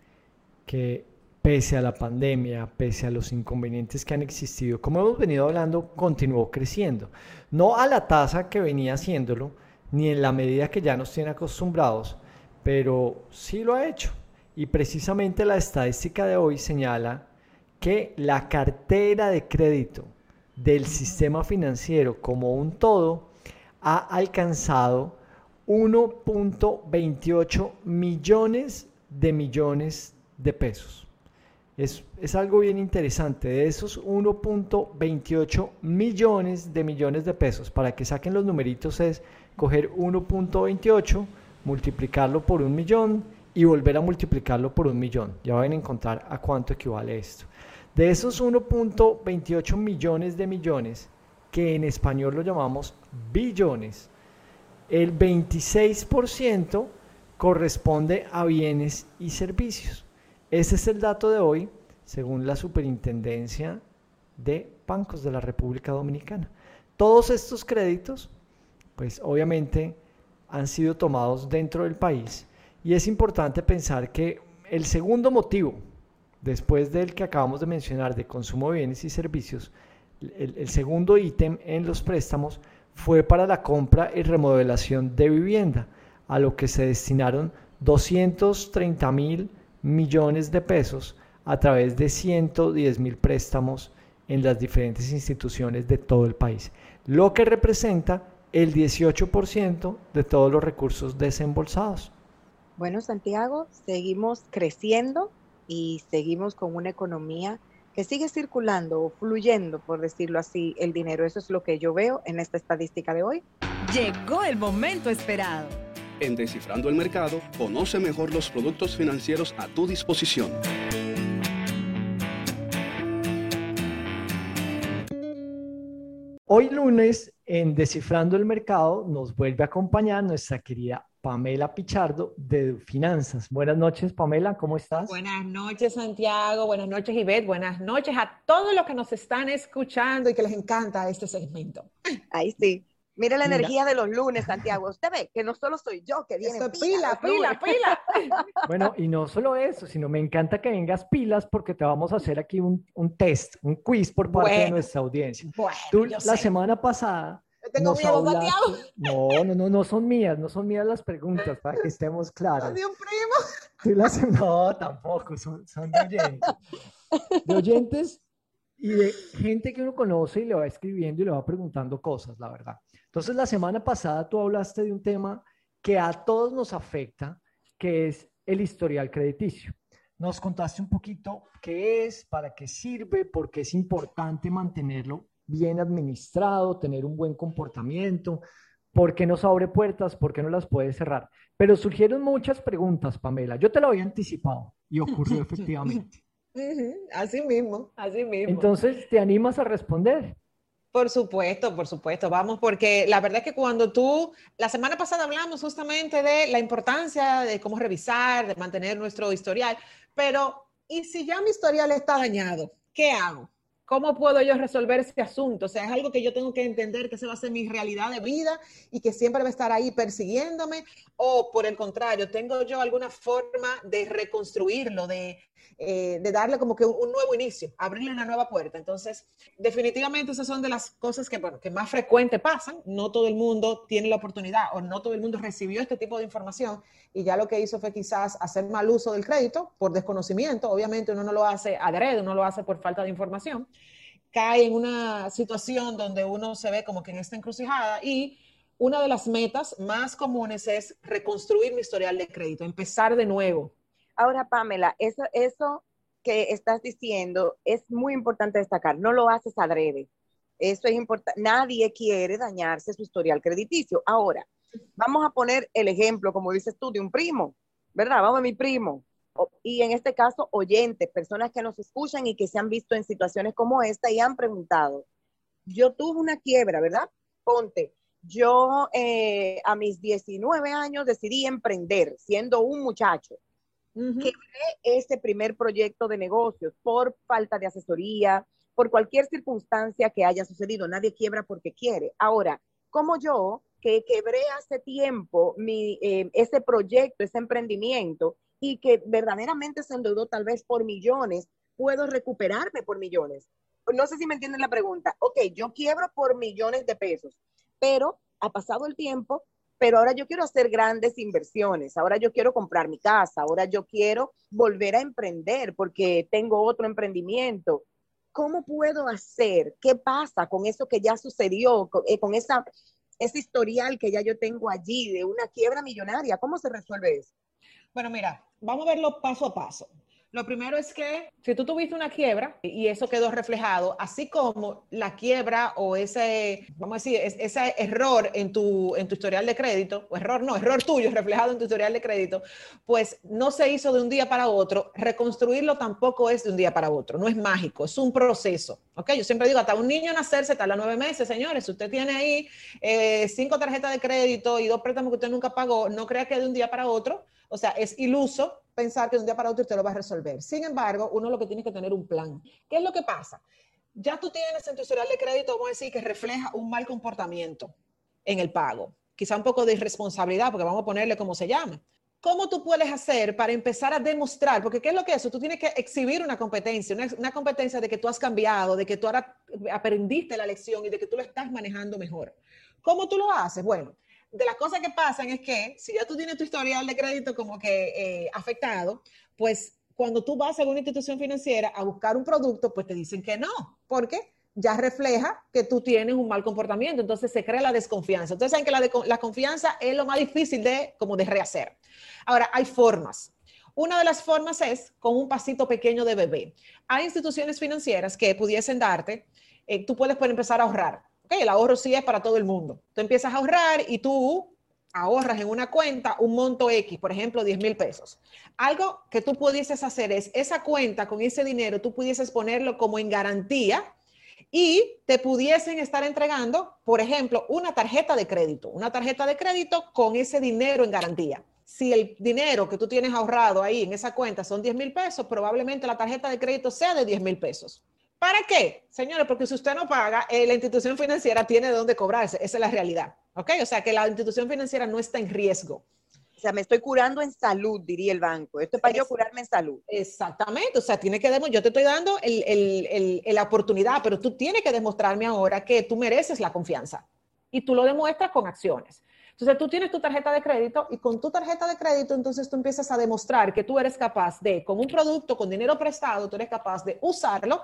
que pese a la pandemia, pese a los inconvenientes que han existido, como hemos venido hablando, continuó creciendo. No a la tasa que venía haciéndolo, ni en la medida que ya nos tiene acostumbrados, pero sí lo ha hecho. Y precisamente la estadística de hoy señala que la cartera de crédito del sistema financiero como un todo ha alcanzado uno punto veintiocho millones de millones de pesos. Es, es algo bien interesante. De esos uno punto veintiocho millones de millones de pesos, para que saquen los numeritos, es coger uno punto veintiocho, multiplicarlo por un millón y volver a multiplicarlo por un millón. Ya van a encontrar a cuánto equivale esto. De esos uno punto veintiocho millones de millones, que en español lo llamamos billones, el veintiséis por ciento corresponde a bienes y servicios. Ese es el dato de hoy, según la Superintendencia de Bancos de la República Dominicana. Todos estos créditos, pues obviamente han sido tomados dentro del país, y es importante pensar que el segundo motivo, después del que acabamos de mencionar de consumo de bienes y servicios, el, el segundo ítem en los préstamos fue para la compra y remodelación de vivienda, a lo que se destinaron doscientos treinta mil millones de pesos a través de ciento diez mil préstamos en las diferentes instituciones de todo el país, lo que representa el dieciocho por ciento de todos los recursos desembolsados. Bueno, Santiago, seguimos creciendo y seguimos con una economía que sigue circulando o fluyendo, por decirlo así, el dinero. Eso es lo que yo veo en esta estadística de hoy. Llegó el momento esperado. En Descifrando el Mercado, conoce mejor los productos financieros a tu disposición. Hoy lunes, en Descifrando el Mercado, nos vuelve a acompañar nuestra querida Pamela Pichardo de Finanzas. Buenas noches, Pamela, ¿cómo estás? Buenas noches, Santiago. Buenas noches, Ivette. Buenas noches a todos los que nos están escuchando y que les encanta este segmento. Ahí sí. Mire la Mira. energía de los lunes, Santiago. Usted ve que no solo soy yo que viene Eso, pila, pila, pila, pila. Bueno, y no solo eso, sino me encanta que vengas pilas porque te vamos a hacer aquí un, un test, un quiz por parte Bueno, de nuestra audiencia. Bueno, Tú yo la sé. semana pasada Yo tengo nos miedo, hablaste- Santiago. No, no, no, no son mías, no son mías las preguntas, para que estemos claros. De un primo. Tú las- No, tampoco, son, son de oyentes. De oyentes y de gente que uno conoce y le va escribiendo y le va preguntando cosas, la verdad. Entonces, la semana pasada tú hablaste de un tema que a todos nos afecta, que es el historial crediticio. Nos contaste un poquito qué es, para qué sirve, por qué es importante mantenerlo bien administrado, tener un buen comportamiento, por qué nos abre puertas, por qué no las puede cerrar. Pero surgieron muchas preguntas, Pamela. Yo te lo había anticipado y ocurrió efectivamente. Ujú, así mismo, así mismo. Entonces, ¿te animas a responder? Por supuesto, por supuesto, vamos, porque la verdad es que cuando tú, la semana pasada hablamos justamente de la importancia de cómo revisar, de mantener nuestro historial, pero ¿y si ya mi historial está dañado? ¿Qué hago? ¿Cómo puedo yo resolver ese asunto? O sea, es algo que yo tengo que entender que esa va a ser mi realidad de vida y que siempre va a estar ahí persiguiéndome, o por el contrario, ¿tengo yo alguna forma de reconstruirlo, de, eh, de darle como que un, un nuevo inicio, abrirle una nueva puerta? Entonces, definitivamente esas son de las cosas que, bueno, que más frecuente pasan. No todo el mundo tiene la oportunidad o no todo el mundo recibió este tipo de información y ya lo que hizo fue quizás hacer mal uso del crédito por desconocimiento. Obviamente uno no lo hace adrede, uno lo hace por falta de información. Cae en una situación donde uno se ve como que en esta encrucijada y una de las metas más comunes es reconstruir mi historial de crédito, empezar de nuevo. Ahora, Pamela, eso, eso que estás diciendo es muy importante destacar. No lo haces adrede. Eso es importante. Nadie quiere dañarse su historial crediticio. Ahora, vamos a poner el ejemplo, como dices tú, de un primo, ¿verdad? Vamos a mi primo. Y en este caso, oyentes, personas que nos escuchan y que se han visto en situaciones como esta y han preguntado. Yo tuve una quiebra, ¿verdad? Ponte, yo eh, a mis diecinueve años decidí emprender, siendo un muchacho. Uh-huh. Quebré ese primer proyecto de negocios por falta de asesoría, por cualquier circunstancia que haya sucedido. Nadie quiebra porque quiere. Ahora, como yo, que quebré hace tiempo mi, eh, ese proyecto, ese emprendimiento, y que verdaderamente se endeudó tal vez por millones, puedo recuperarme por millones. No sé si me entienden la pregunta. Ok, yo quiebro por millones de pesos, pero ha pasado el tiempo, pero ahora yo quiero hacer grandes inversiones, ahora yo quiero comprar mi casa, ahora yo quiero volver a emprender porque tengo otro emprendimiento. ¿Cómo puedo hacer? ¿Qué pasa con eso que ya sucedió, con, eh, con esa, ese historial que ya yo tengo allí de una quiebra millonaria? ¿Cómo se resuelve eso? Bueno, mira, vamos a verlo paso a paso. Lo primero es que si tú tuviste una quiebra y eso quedó reflejado, así como la quiebra o ese, vamos a decir, ese error en tu, en tu historial de crédito, o error no, error tuyo reflejado en tu historial de crédito, pues no se hizo de un día para otro. Reconstruirlo tampoco es de un día para otro, no es mágico, es un proceso. ¿Ok? Yo siempre digo, hasta un niño nacerse tarda nueve meses, señores. Si usted tiene ahí eh, cinco tarjetas de crédito y dos préstamos que usted nunca pagó, no crea que de un día para otro. O sea, es iluso pensar que de un día para otro usted lo va a resolver. Sin embargo, uno lo que tiene que tener un plan. ¿Qué es lo que pasa? Ya tú tienes en tu historial de crédito, vamos a decir, que refleja un mal comportamiento en el pago. Quizá un poco de irresponsabilidad, porque vamos a ponerle como se llama. ¿Cómo tú puedes hacer para empezar a demostrar? Porque ¿qué es lo que es eso? Tú tienes que exhibir una competencia, una, una competencia de que tú has cambiado, de que tú ahora aprendiste la lección y de que tú lo estás manejando mejor. ¿Cómo tú lo haces? Bueno, de las cosas que pasan es que si ya tú tienes tu historial de crédito como que eh, afectado, pues cuando tú vas a una institución financiera a buscar un producto, pues te dicen que no, porque ya refleja que tú tienes un mal comportamiento, entonces se crea la desconfianza. Ustedes saben que la, de, la confianza es lo más difícil de, como de rehacer. Ahora, hay formas. Una de las formas es con un pasito pequeño de bebé. Hay instituciones financieras que pudiesen darte, eh, tú puedes poder empezar a ahorrar. Okay, el ahorro sí es para todo el mundo. Tú empiezas a ahorrar y tú ahorras en una cuenta un monto X, por ejemplo, diez mil pesos. Algo que tú pudieses hacer es esa cuenta con ese dinero, tú pudieses ponerlo como en garantía y te pudiesen estar entregando, por ejemplo, una tarjeta de crédito, una tarjeta de crédito con ese dinero en garantía. Si el dinero que tú tienes ahorrado ahí en esa cuenta son diez mil pesos, probablemente la tarjeta de crédito sea de diez mil pesos. ¿Para qué? Señores, porque si usted no paga, eh, la institución financiera tiene de dónde cobrarse. Esa es la realidad. ¿Ok? O sea, que la institución financiera no está en riesgo. O sea, me estoy curando en salud, diría el banco. Esto es para es, yo curarme en salud. Exactamente. O sea, tiene que yo te estoy dando el, el, el, el, la oportunidad, pero tú tienes que demostrarme ahora que tú mereces la confianza. Y tú lo demuestras con acciones. Entonces, tú tienes tu tarjeta de crédito y con tu tarjeta de crédito, entonces tú empiezas a demostrar que tú eres capaz de, con un producto, con dinero prestado, tú eres capaz de usarlo,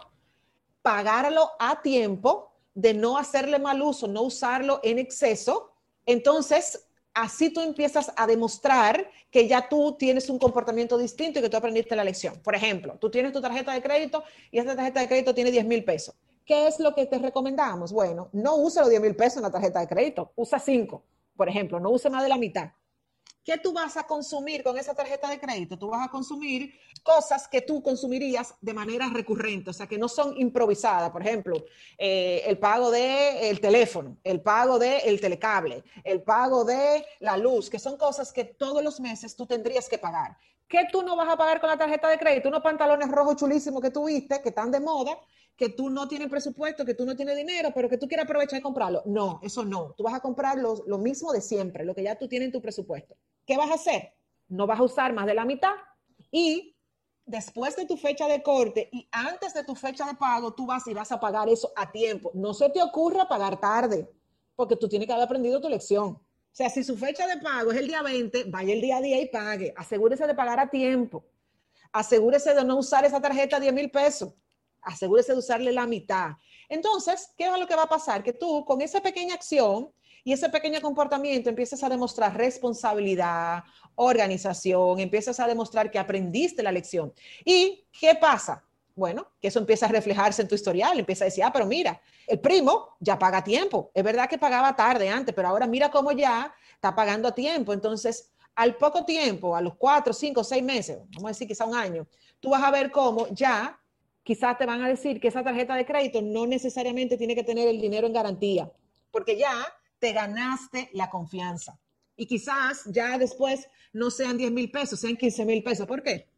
pagarlo a tiempo, de no hacerle mal uso, no usarlo en exceso. Entonces, así tú empiezas a demostrar que ya tú tienes un comportamiento distinto y que tú aprendiste la lección. Por ejemplo, tú tienes tu tarjeta de crédito y esta tarjeta de crédito tiene diez mil pesos. ¿Qué es lo que te recomendamos? Bueno, no use los diez mil pesos en la tarjeta de crédito, usa cinco, por ejemplo, no use más de la mitad. ¿Qué tú vas a consumir con esa tarjeta de crédito? Tú vas a consumir cosas que tú consumirías de manera recurrente, o sea, que no son improvisadas. Por ejemplo, eh, el pago del teléfono, el pago del telecable, el pago de la luz, que son cosas que todos los meses tú tendrías que pagar. ¿Qué tú no vas a pagar con la tarjeta de crédito? Unos pantalones rojos chulísimos que tú viste, que están de moda, que tú no tienes presupuesto, que tú no tienes dinero, pero que tú quieres aprovechar y comprarlo. No, eso no. Tú vas a comprar lo, lo mismo de siempre, lo que ya tú tienes en tu presupuesto. ¿Qué vas a hacer? No vas a usar más de la mitad y después de tu fecha de corte y antes de tu fecha de pago, tú vas y vas a pagar eso a tiempo. No se te ocurra pagar tarde, porque tú tienes que haber aprendido tu lección. O sea, si su fecha de pago es el día veinte, vaya el día a día y pague. Asegúrese de pagar a tiempo. Asegúrese de no usar esa tarjeta de diez mil pesos. Asegúrese de usarle la mitad. Entonces, ¿qué es lo que va a pasar? Que tú, con esa pequeña acción y ese pequeño comportamiento, empiezas a demostrar responsabilidad, organización, empiezas a demostrar que aprendiste la lección. ¿Y qué pasa? Bueno, que eso empieza a reflejarse en tu historial. Empieza a decir, ah, pero mira, el primo ya paga a tiempo. Es verdad que pagaba tarde antes, pero ahora mira cómo ya está pagando a tiempo. Entonces, al poco tiempo, a los cuatro, cinco, seis meses, vamos a decir quizá un año, tú vas a ver cómo ya quizás te van a decir que esa tarjeta de crédito no necesariamente tiene que tener el dinero en garantía, porque ya te ganaste la confianza. Y quizás ya después no sean diez mil pesos, sean quince mil pesos. ¿Por qué?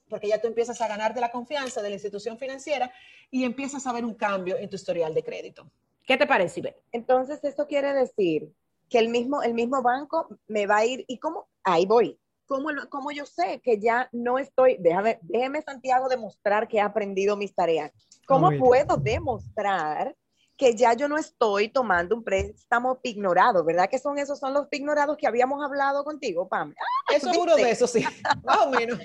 porque ya tú empiezas a ganarte la confianza de la institución financiera y empiezas a ver un cambio en tu historial de crédito. ¿Qué te parece, Ivette? Entonces, eso quiere decir que el mismo, el mismo banco me va a ir, ¿y cómo? Ahí voy. ¿Cómo, cómo yo sé que ya no estoy? Déjame, déjeme, Santiago, demostrar que he aprendido mis tareas. ¿Cómo puedo demostrar que ya yo no estoy tomando un préstamo pignorado? ¿Verdad que son esos son los pignorados que habíamos hablado contigo, Pam? Ah, eso es uno de esos, sí, más o menos.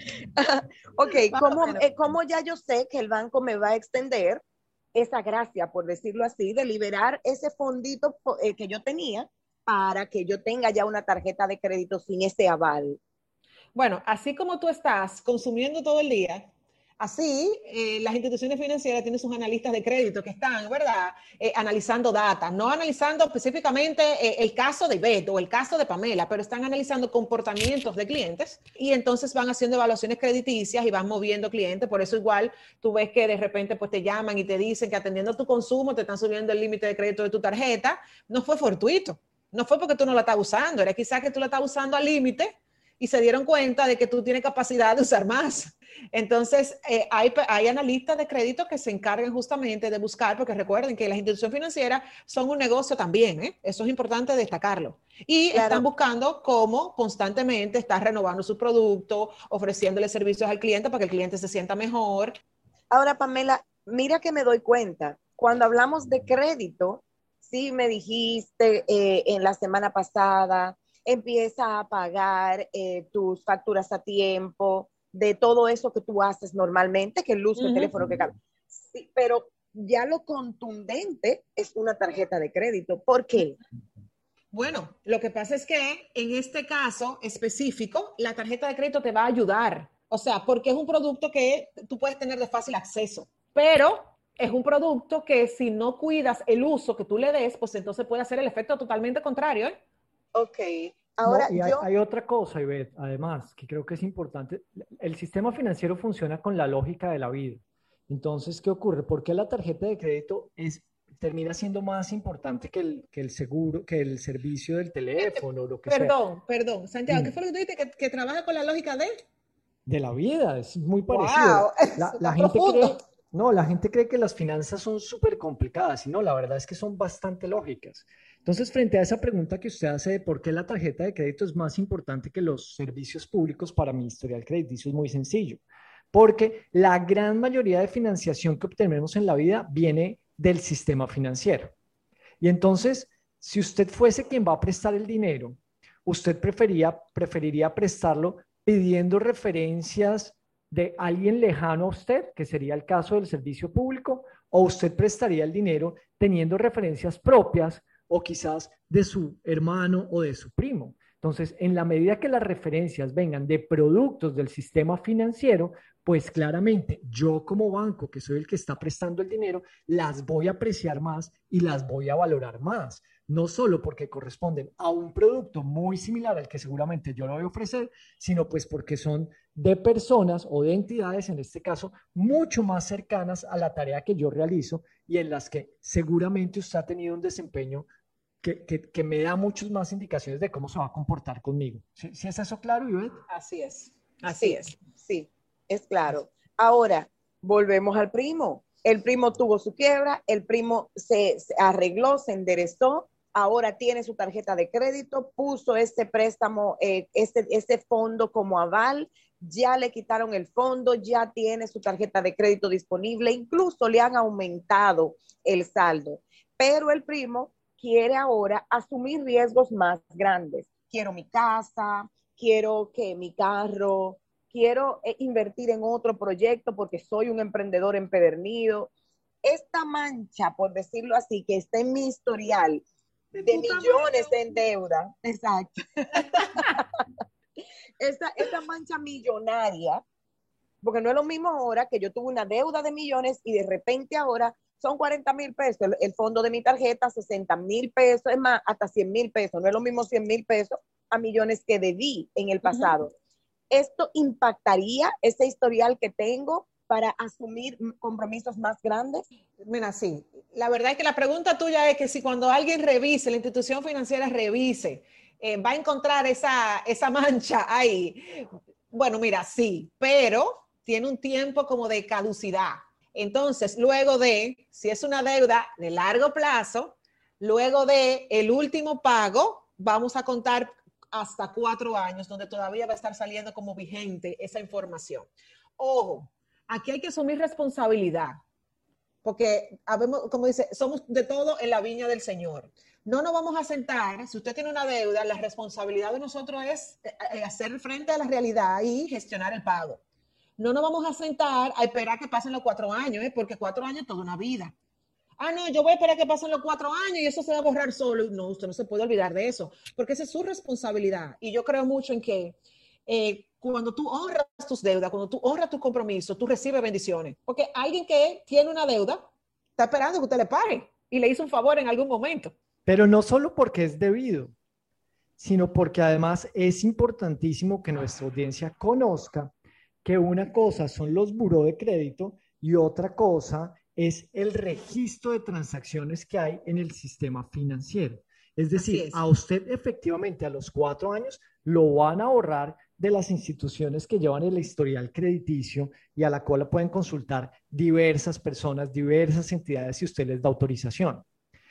Ok, más ¿cómo, o menos. eh, ¿cómo ya yo sé que el banco me va a extender esa gracia, por decirlo así, de liberar ese fondito eh, que yo tenía para que yo tenga ya una tarjeta de crédito sin ese aval? Bueno, así como tú estás consumiendo todo el día, así eh, las instituciones financieras tienen sus analistas de crédito que están, ¿verdad? Eh, analizando data, no analizando específicamente eh, el caso de Ivette o el caso de Pamela, pero están analizando comportamientos de clientes y entonces van haciendo evaluaciones crediticias y van moviendo clientes. Por eso igual tú ves que de repente pues te llaman y te dicen que atendiendo tu consumo te están subiendo el límite de crédito de tu tarjeta. No fue fortuito, no fue porque tú no la estás usando, era quizás que tú la estás usando al límite y se dieron cuenta de que tú tienes capacidad de usar más. Entonces, eh, hay, hay analistas de crédito que se encargan justamente de buscar, porque recuerden que las instituciones financieras son un negocio también, ¿eh? Eso es importante destacarlo. Y claro, están buscando cómo constantemente estar renovando su producto, ofreciéndole servicios al cliente para que el cliente se sienta mejor. Ahora, Pamela, mira que me doy cuenta, cuando hablamos de crédito, sí me dijiste eh, en la semana pasada, empieza a pagar eh, tus facturas a tiempo, de todo eso que tú haces normalmente, que luz, uh-huh. el teléfono, que cabe. Sí, pero ya lo contundente es una tarjeta de crédito. ¿Por qué? Bueno, lo que pasa es que en este caso específico, la tarjeta de crédito te va a ayudar. O sea, porque es un producto que tú puedes tener de fácil acceso, pero es un producto que si no cuidas el uso que tú le des, pues entonces puede hacer el efecto totalmente contrario, ¿eh? Ok. Ahora, no, y hay, yo... hay otra cosa, Ivette, además, que creo que es importante. El sistema financiero funciona con la lógica de la vida. Entonces, ¿qué ocurre? ¿Por qué la tarjeta de crédito es, termina siendo más importante que el, que el seguro, que el servicio del teléfono, lo que perdón, sea? Perdón, Santiago, Dime. ¿qué fue lo que tú dijiste? ¿Que, que trabaja con la lógica de? De la vida, es muy parecido. Wow, la, la gente profundo. cree, no, la gente cree que las finanzas son súper complicadas, y no, la verdad es que son bastante lógicas. Entonces, frente a esa pregunta que usted hace de por qué la tarjeta de crédito es más importante que los servicios públicos para mi historial crediticio, es muy sencillo. Porque la gran mayoría de financiación que obtenemos en la vida viene del sistema financiero. Y entonces, si usted fuese quien va a prestar el dinero, usted prefería, preferiría prestarlo pidiendo referencias de alguien lejano a usted, que sería el caso del servicio público, o usted prestaría el dinero teniendo referencias propias o quizás de su hermano o de su primo. Entonces, en la medida que las referencias vengan de productos del sistema financiero, pues claramente yo como banco, que soy el que está prestando el dinero, las voy a apreciar más y las voy a valorar más. No solo porque corresponden a un producto muy similar al que seguramente yo lo voy a ofrecer, sino pues porque son de personas o de entidades, en este caso, mucho más cercanas a la tarea que yo realizo y en las que seguramente usted ha tenido un desempeño Que, que, que me da muchas más indicaciones de cómo se va a comportar conmigo. ¿Sí, ¿Sí es eso claro, Ivette? Así es, así sí, es. Sí, es claro. Ahora, volvemos al primo. El primo tuvo su quiebra, el primo se, se arregló, se enderezó, ahora tiene su tarjeta de crédito, puso ese préstamo, eh, ese, ese fondo como aval, ya le quitaron el fondo, ya tiene su tarjeta de crédito disponible, incluso le han aumentado el saldo. Pero el primo quiere ahora asumir riesgos más grandes. Quiero mi casa, quiero que mi carro, quiero eh, invertir en otro proyecto porque soy un emprendedor empedernido. Esta mancha, por decirlo así, que está en mi historial de, de millones tamaño. En deuda, exacto. esta, esta mancha millonaria, porque no es lo mismo ahora que yo tuve una deuda de millones y de repente ahora son cuarenta mil pesos, el, el fondo de mi tarjeta, sesenta mil pesos, es más, hasta cien mil pesos. No es lo mismo cien mil pesos a millones que debí en el pasado. Uh-huh. ¿Esto impactaría ese historial que tengo para asumir compromisos más grandes? Mira, sí. La verdad es que la pregunta tuya es que si cuando alguien revise, la institución financiera revise, eh, va a encontrar esa, esa mancha ahí. Bueno, mira, sí, pero tiene un tiempo como de caducidad. Entonces, luego de, si es una deuda de largo plazo, luego de el último pago, vamos a contar hasta cuatro años, donde todavía va a estar saliendo como vigente esa información. Ojo, aquí hay que asumir responsabilidad, porque, habemos, como dice, somos de todo en la viña del Señor. No nos vamos a sentar, si usted tiene una deuda, la responsabilidad de nosotros es hacer frente a la realidad y gestionar el pago. No nos vamos a sentar a esperar que pasen los cuatro años, ¿eh? Porque cuatro años es toda una vida. Ah, no, yo voy a esperar que pasen los cuatro años y eso se va a borrar solo. No, usted no se puede olvidar de eso, porque esa es su responsabilidad. Y yo creo mucho en que eh, cuando tú honras tus deudas, cuando tú honras tus compromisos, tú recibes bendiciones. Porque alguien que tiene una deuda está esperando que usted le pague y le hizo un favor en algún momento. Pero no solo porque es debido, sino porque además es importantísimo que nuestra audiencia conozca que una cosa son los buró de crédito y otra cosa es el registro de transacciones que hay en el sistema financiero. Es decir, es. a usted efectivamente a los cuatro años lo van a ahorrar de las instituciones que llevan el historial crediticio y a la cual pueden consultar diversas personas, diversas entidades si usted les da autorización.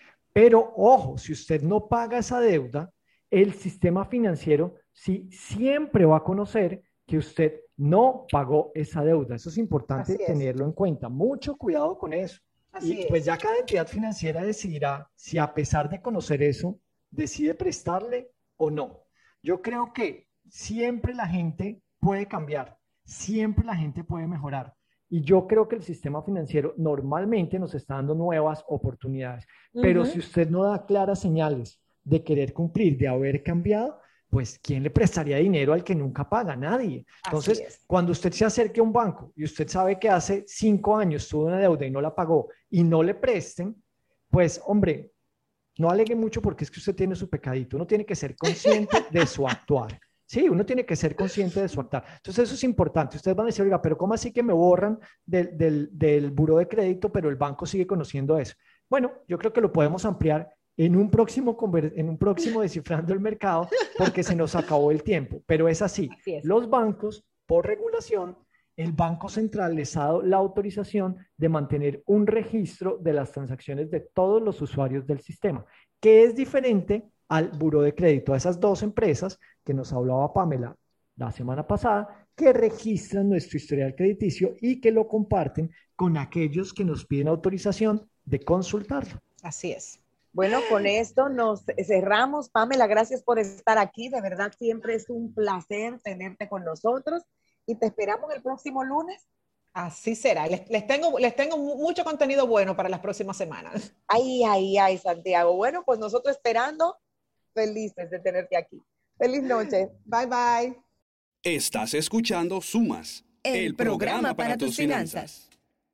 Pero ojo, si usted no paga esa deuda, el sistema financiero sí siempre va a conocer que usted no pagó esa deuda. Eso es importante es. tenerlo en cuenta. Mucho cuidado con eso. Así y pues es. ya cada entidad financiera decidirá si a pesar de conocer eso, decide prestarle o no. Yo creo que siempre la gente puede cambiar, siempre la gente puede mejorar. Y yo creo que el sistema financiero normalmente nos está dando nuevas oportunidades. Uh-huh. Pero si usted no da claras señales de querer cumplir, de haber cambiado, pues ¿quién le prestaría dinero al que nunca paga? Nadie. Entonces, cuando usted se acerque a un banco y usted sabe que hace cinco años tuvo una deuda y no la pagó y no le presten, pues hombre, no alegue mucho porque es que usted tiene su pecadito. Uno tiene que ser consciente de su actuar. Sí, uno tiene que ser consciente de su actuar. Entonces eso es importante. Ustedes van a decir, oiga, pero ¿cómo así que me borran del, del, del buró de crédito, pero el banco sigue conociendo eso? Bueno, yo creo que lo podemos ampliar en un próximo, en un próximo Descifrando el Mercado, porque se nos acabó el tiempo. Pero es así. Así es. Los bancos, por regulación, el Banco Central les ha dado la autorización de mantener un registro de las transacciones de todos los usuarios del sistema, que es diferente al buró de crédito, a esas dos empresas que nos hablaba Pamela la semana pasada, que registran nuestro historial crediticio y que lo comparten con aquellos que nos piden autorización de consultarlo. Así es. Bueno, con esto nos cerramos. Pamela, gracias por estar aquí. De verdad, siempre es un placer tenerte con nosotros y te esperamos el próximo lunes. Así será. Les, les, tengo, les tengo mucho contenido bueno para las próximas semanas. Ay, ay, ay, Santiago. Bueno, pues nosotros esperando, felices de tenerte aquí. Feliz noche. Bye, bye. Estás escuchando Sumas, el, el programa, programa para, para tus finanzas.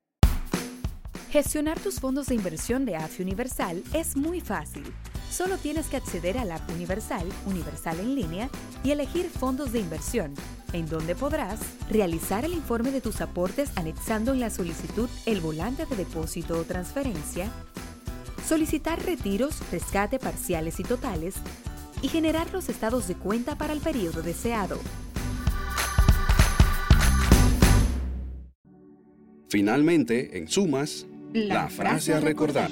finanzas. Gestionar tus fondos de inversión de A F I Universal es muy fácil. Solo tienes que acceder a la app Universal, Universal en línea, y elegir fondos de inversión, en donde podrás realizar el informe de tus aportes anexando en la solicitud el volante de depósito o transferencia, solicitar retiros, rescate parciales y totales, y generar los estados de cuenta para el periodo deseado. Finalmente, en Sumas, la, la frase a recordar.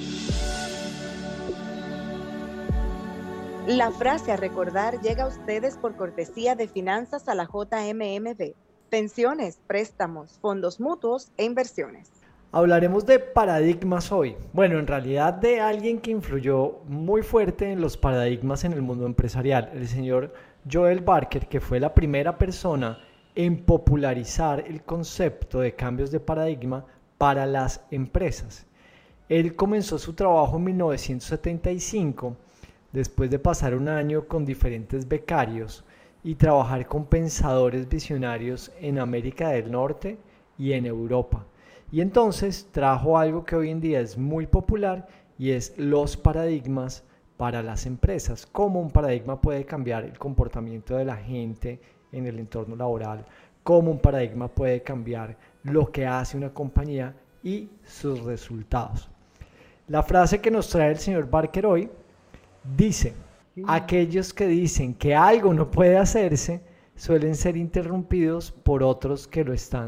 La frase a recordar llega a ustedes por cortesía de Finanzas a la J M M D, pensiones, préstamos, fondos mutuos e inversiones. Hablaremos de paradigmas hoy. Bueno, en realidad de alguien que influyó muy fuerte en los paradigmas en el mundo empresarial, el señor Joel Barker, que fue la primera persona en popularizar el concepto de cambios de paradigma para las empresas. Él comenzó su trabajo en mil novecientos setenta y cinco, después de pasar un año con diferentes becarios y trabajar con pensadores visionarios en América del Norte y en Europa. Y entonces trajo algo que hoy en día es muy popular y es los paradigmas para las empresas. Cómo un paradigma puede cambiar el comportamiento de la gente en el entorno laboral, cómo un paradigma puede cambiar lo que hace una compañía y sus resultados. La frase que nos trae el señor Barker hoy dice: aquellos que dicen que algo no puede hacerse suelen ser interrumpidos por otros que lo están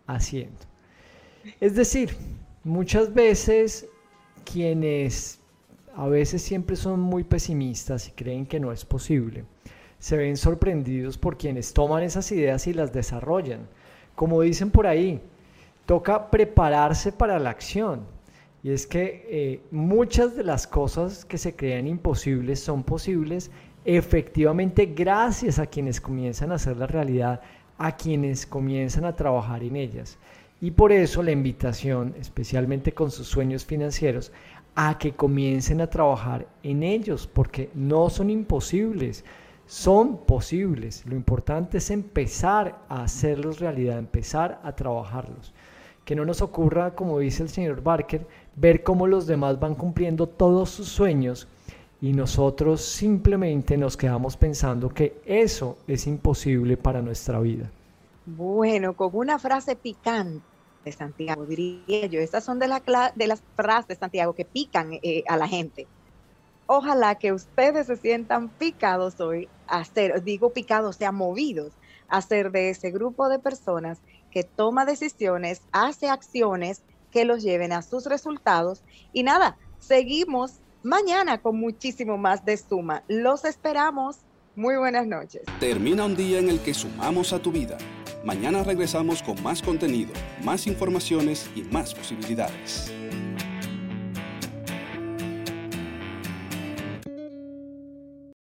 haciendo. Es decir, muchas veces quienes a veces siempre son muy pesimistas y creen que no es posible, se ven sorprendidos por quienes toman esas ideas y las desarrollan. Como dicen por ahí, toca prepararse para la acción. Y es que eh, muchas de las cosas que se crean imposibles son posibles efectivamente gracias a quienes comienzan a hacer la realidad, a quienes comienzan a trabajar en ellas. Y por eso la invitación, especialmente con sus sueños financieros, a que comiencen a trabajar en ellos, porque no son imposibles, son posibles. Lo importante es empezar a hacerlos realidad, empezar a trabajarlos. Que no nos ocurra, como dice el señor Barker, ver cómo los demás van cumpliendo todos sus sueños y nosotros simplemente nos quedamos pensando que eso es imposible para nuestra vida. Bueno, con una frase picante de Santiago, diría yo, estas son de, la, de las frases, Santiago, que pican eh, a la gente. Ojalá que ustedes se sientan picados hoy, a ser, digo picados, o sea, movidos a ser de ese grupo de personas que toma decisiones, hace acciones que los lleven a sus resultados. Y nada, seguimos mañana con muchísimo más de Suma. Los esperamos. Muy buenas noches. Termina un día en el que sumamos a tu vida. Mañana regresamos con más contenido, más informaciones y más posibilidades.